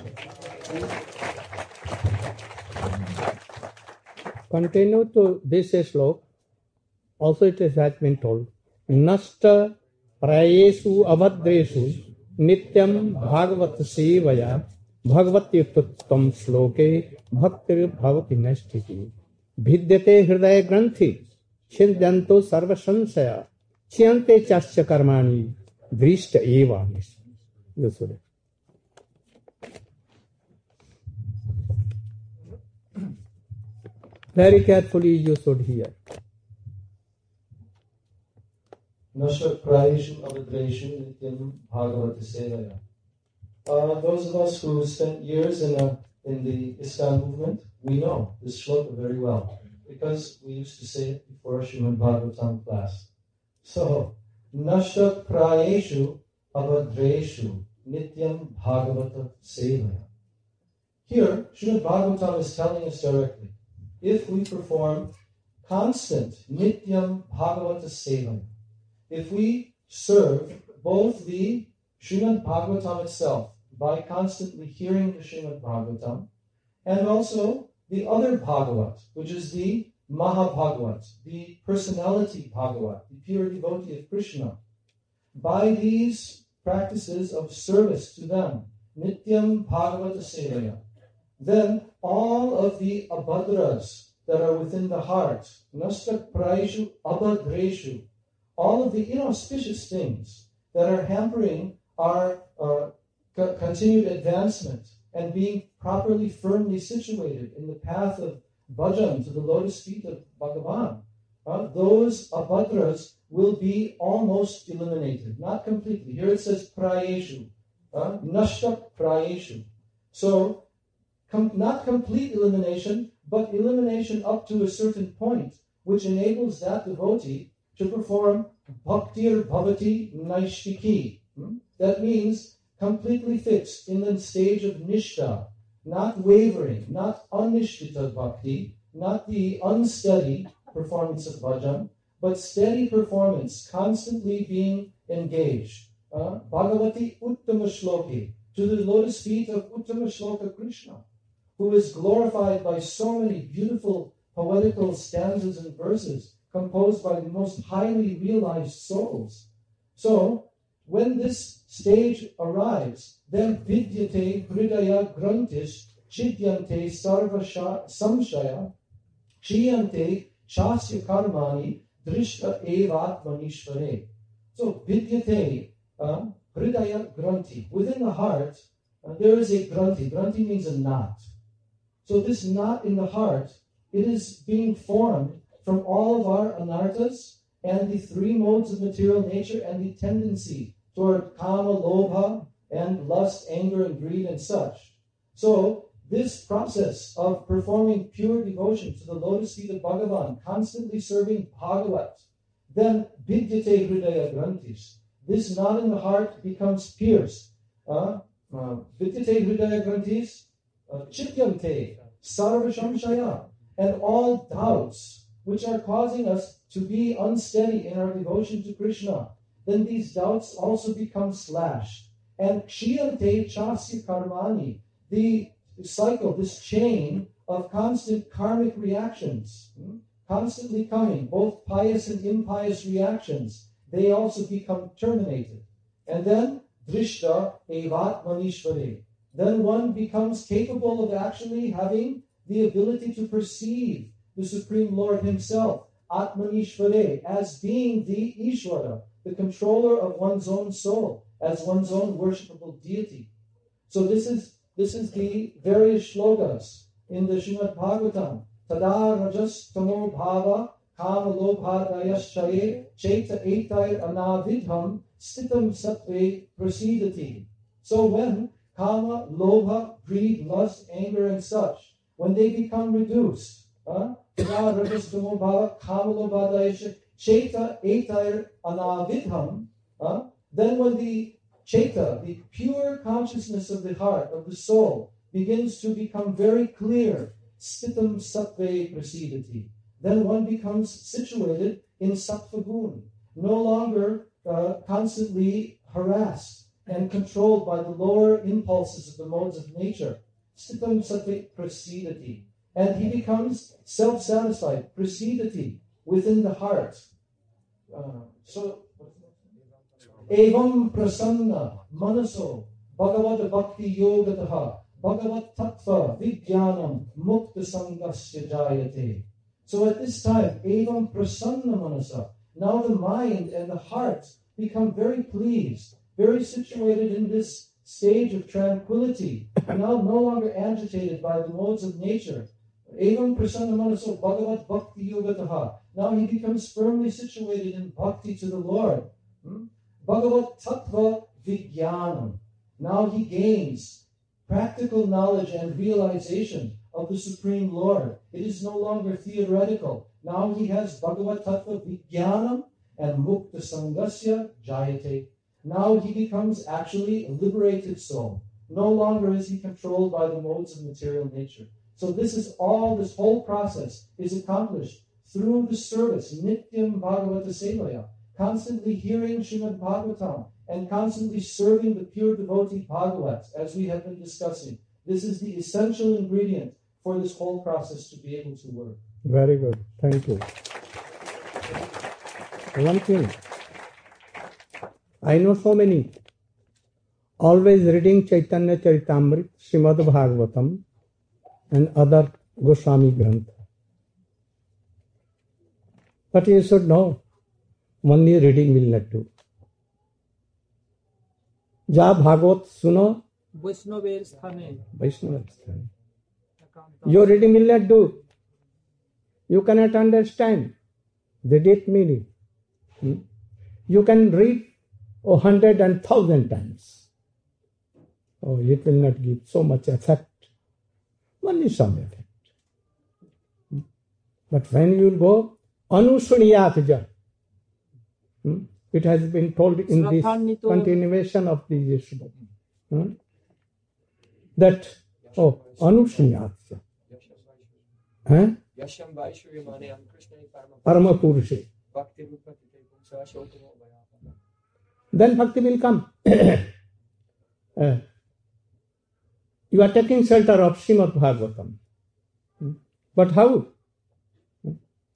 Continue to this slok. Also it has been told, Nasta prayesu abhadresu nityam bhagavat sevaya bhagavati tuttam sloke bhaktir bhavati nasthiti vidyate hridaya granthi chidyanto sarva sansaya chiyante chasya karmani drishta eva. Yusuf. Very carefully you should hear. Nasha Prayeshu Abhadreshu Nityam Bhagavata Sevaya. Those of us who spent years in the ISKCON movement, we know this shloka very well, because we used to say it before Srimad Bhagavatam class. So, Nasha Prayeshu Abhadreshu Nityam Bhagavata Sevaya. Here, Srimad Bhagavatam is telling us directly, if we perform constant Nityam Bhagavata Sevaya, if we serve both the Srimad Bhagavatam itself by constantly hearing the Srimad Bhagavatam, and also the other Bhagavat, which is the Mahabhagavat, the personality Bhagavat, the pure devotee of Krishna, by these practices of service to them, Nityam Bhagavata Sevaya, then all of the abhadras that are within the heart, Nasta Prayeshu Abhadreshu, all of the inauspicious things that are hampering our continued advancement and being properly, firmly situated in the path of bhajan to the lotus feet of Bhagavan, those abhadras will be almost eliminated, not completely. Here it says prayeshu, nashta prayeshu. So, not complete elimination, but elimination up to a certain point, which enables that devotee to perform bhaktir bhavati naishtiki. That means completely fixed in the stage of nishta, not wavering, not anishtita bhakti, not the unsteady performance of bhajan, but steady performance, constantly being engaged. Bhagavati Uttama Shloki, to the lotus feet of Uttama Shloka Krishna, who is glorified by so many beautiful poetical stanzas and verses composed by the most highly realized souls. So, when this stage arrives, then vidyate hridaya grantish chidyante sarva samshaya chiyante chasya karmani drishta evat manishvare. So vidyate hridaya granti. Within the heart, there is a granti. Granti means a knot. So this knot in the heart, it is being formed from all of our anarthas and the three modes of material nature and the tendency toward kama, lobha, and lust, anger, and greed, and such. So this process of performing pure devotion to the lotus feet of Bhagavan, constantly serving Bhagavat, then vidyate hridaya grantis. This knot in the heart becomes pierced. Vidyate hridaya grantis, chityante, sarva samshaya, and all doubts which are causing us to be unsteady in our devotion to Krishna, then these doubts also become slashed. And kshiyante chasya karmani, the cycle, this chain of constant karmic reactions, constantly coming, both pious and impious reactions, they also become terminated. And then drishta evat manishvare. Then one becomes capable of actually having the ability to perceive the Supreme Lord Himself, Atmanishvare, as being the Ishvara, the controller of one's own soul, as one's own worshipable deity. So this is the various shlokas in the Srimad Bhagavatam. Tada rajas tamo bhava kama lobha dayaschaye chaita etair anavidham stitam sattve prasidati. So when kama, lobha, greed, lust, anger, and such, when they become reduced, then when the chaita, the pure consciousness of the heart, of the soul, begins to become very clear, stitam sattve prasidati, then one becomes situated in sattva gun, no longer constantly harassed and controlled by the lower impulses of the modes of nature. Stitam sattve prasidati. And he becomes self-satisfied, prasidati, within the heart. Evam prasanna manaso bhagavad bhakti yogataha bhagavat tattva vidyanam mukta sangasya jayate. So at this time, evam prasanna manasa, now the mind and the heart become very pleased, very situated in this stage of tranquility, now no longer agitated by the modes of nature. Evam prasanna manaso bhagavat bhakti yogataha. Now he becomes firmly situated in bhakti to the Lord. Bhagavat tattva vidyanam. Now he gains practical knowledge and realization of the Supreme Lord. It is no longer theoretical. Now he has Bhagavat tattva vidyanam and mukta sangasya jayate. Now he becomes actually a liberated soul. No longer is he controlled by the modes of material nature. So this whole process is accomplished through the service, nityam bhagavata sevaya, constantly hearing Srimad Bhagavatam and constantly serving the pure devotee Bhagavats, as we have been discussing. This is the essential ingredient for this whole process to be able to work. Very good. Thank you. One thing, I know so many, always reading Chaitanya Charitamrita, Srimad Bhagavatam, and other Goswami Grantha. But you should know, only reading will not do. Ja Bhagavat suno, Vaishnaver sthane. Vaishnava sthane. Your reading will not do. You cannot understand the deep meaning. You can read 100 and 1,000 times. Oh, it will not give so much effect. Only some effect. But when you go, anusuniyatja, it has been told in this continuation of the Yeshua, that, anusuniyatja. Yasham Vaishya Manayam Krishna Parama Purushe. Bhakti Rupati Pumsa. Then bhakti will come. You are taking shelter of Srimad Bhagavatam. But how?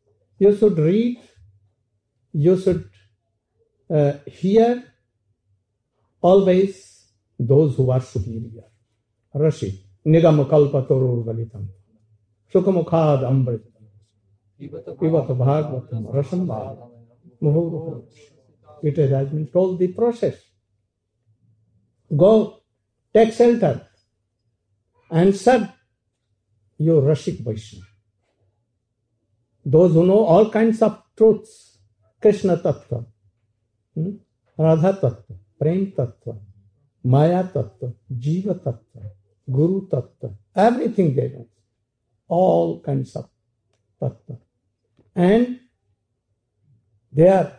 You should read, you should hear, always those who are superior. Rashi, Nigam Kalpatorur Galitam, Sukhamukhad Amrit, Pivata Bhagavatam, Rasam Bhag, Muhuru. It has been told the process. Go, take shelter, and serve your Rashik Vaishnava. Those who know all kinds of truths, Krishna Tattva, Radha Tattva, Prem Tattva, Maya Tattva, Jiva Tattva, Guru Tattva, everything they know, all kinds of Tattva. And they are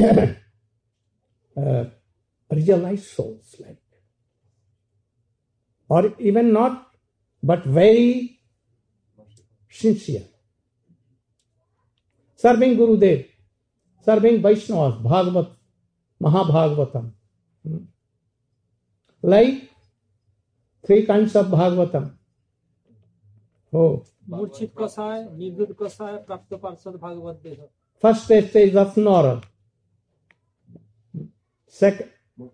realized souls, like, or even not, but very sincere. Serving Gurudev, serving Vaishnavas, Bhagavat, Mahabhagavatam. Like 3 kinds of Bhagavatam. Oh. मूर्छित कसाय, निर्दुत कसाय, प्राप्त पार्षद भागवत देह. First stage of Narad. Second,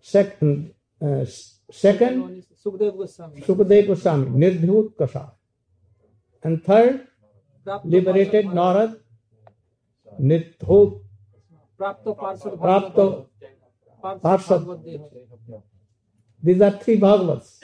Sukhdev Goswami. Sukadeva Goswami, Nirdhut Kasai. And third, liberated Narad, Nirdhut, प्राप्त पार्षद Prapta, Parshad. Bhagavat देह. These are 3 Bhagavats.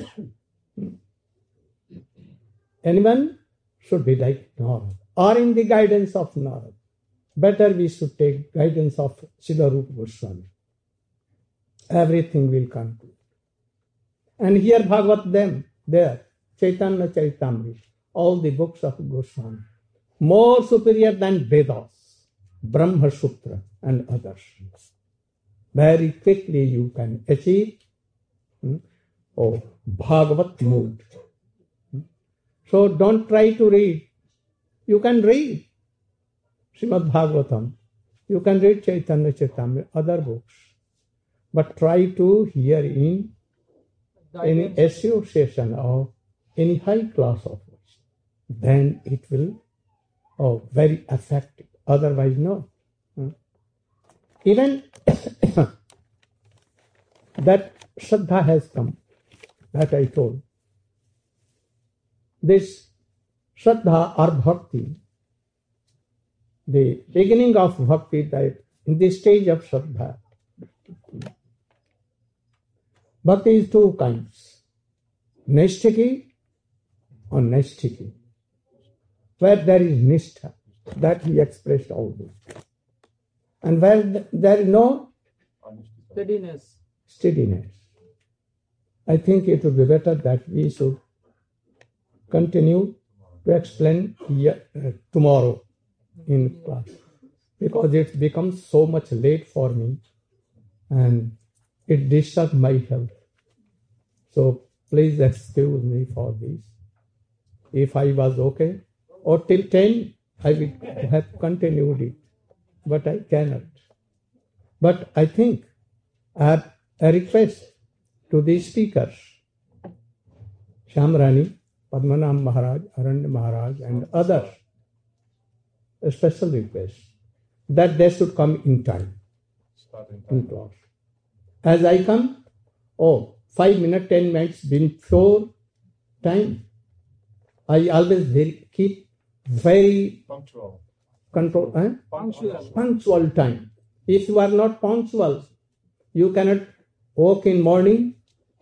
Anyone should be like Narad, or in the guidance of Narad. Better we should take guidance of Srila Rupa Goswami. Everything will come good. And here Bhagavat them, there, Chaitanya Charitamrita, all the books of Goswami, more superior than Vedas, Brahma Sutra and others. Very quickly you can achieve Bhagavat mood. So don't try to read. You can read Srimad Bhagavatam. You can read Chaitanya Charitamrita, other books. But try to hear in any association or any high class of voice. Then it will very effective. Otherwise, no. Even that Shraddha has come, that I told. This Shraddha or Bhakti, the beginning of Bhakti, that in the stage of Shraddha, Bhakti is 2 kinds, Nishtiki or Naistiki. Where there is Nishtha, that we expressed always. And where there is no steadiness. I think it would be better that we should continue to explain tomorrow in class, because it becomes so much late for me and it disturbs my health. So please excuse me for this. If I was okay, or till 10, I would have continued it, but I cannot. But I think I have a request to the speakers, Shamrani, Padmanabh Maharaj, Aranya Maharaj and others, a special request that they should come in time in class. As I come, 5 minutes, 10 minutes before time, I always keep very punctual time. If you are not punctual, you cannot walk in morning.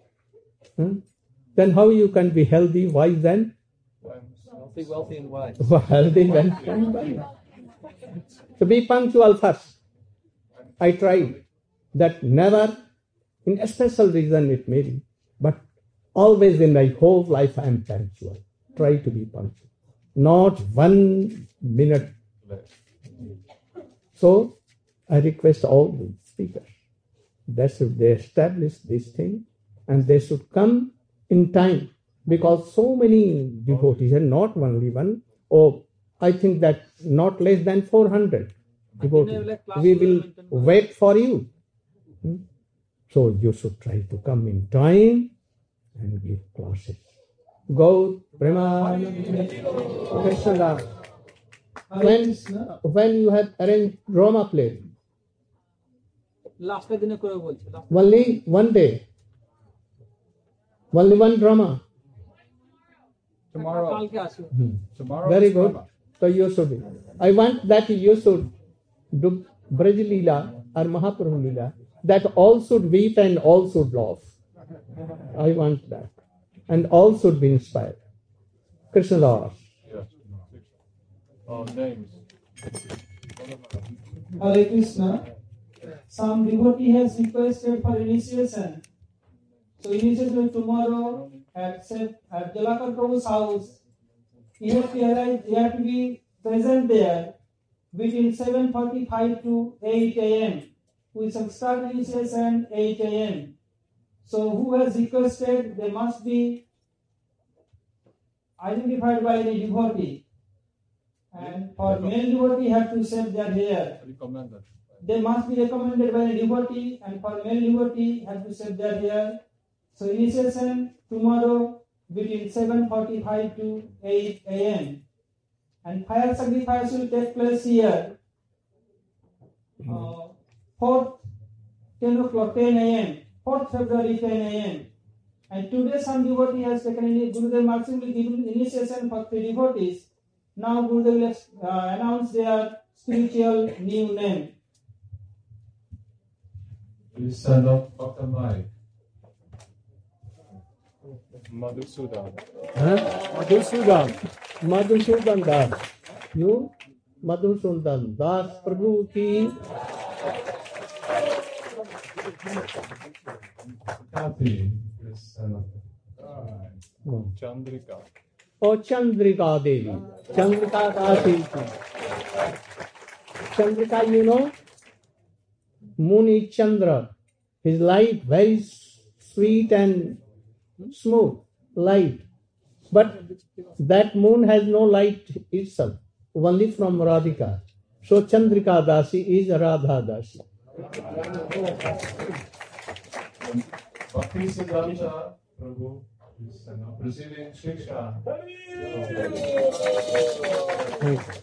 Then how you can be healthy, wise and Wealthy and wise. healthy and wise? So be punctual first. I tried that never, in a special reason it may be, but always in my whole life I am punctual. Try to be punctual. Not 1 minute. So I request all the speakers that should they establish this thing and they should come in time, because so many devotees, and not only one, I think that not less than 400 devotees. We will wait for you. So you should try to come in time and give classes. Go, Premanand, Krishna. When you have arranged drama play, লাস্টের দিনে করে বলছি only one day, Only one drama. Tomorrow. काल के आंसू Tomorrow. Very is good. Brahma. So you should. I want that you should do Braj Leela or Mahaprabhu Leela, that all should weep and all should laugh. I want that. And all should be inspired. Krishna Das. Yes. Names. Hare Krishna. Some devotee has requested for initiation. So initiation tomorrow at Jalakar Prabhu's house. You have to be present there between 7:45 to 8 a.m. We shall start initiation 8 a.m. So who has requested, they must be identified by the devotee. And for male devotee have to shave their hair. Recommended. They must be recommended by the devotee, and for male devotee have to shave their hair. So initiation tomorrow between 7:45 to 8 a.m. And fire sacrifice will take place here. 4th 10 o'clock 10 a.m. 4th February 10 a.m. And today some devotee has taken Gurudev mercifully given initiation for 3 devotees. Now Gurudev will announce their spiritual new name. Please stand up after Mike. Madhusudan. Huh? Madhusudan Das. You? Madhusudan Das Prabhu ki. Kathy. Please stand up. Chandrika. Oh, Chandrika Devi. Chandrika Dasi. Chandrika, you know? Moon is Chandra. His light very sweet and smooth, light. But that moon has no light itself, only from Radhika. So Chandrika Dasi is Radha Dasi. Bhakti Siddhanta Prabhu. Please stand up. Receiving Shiksha. Thank you.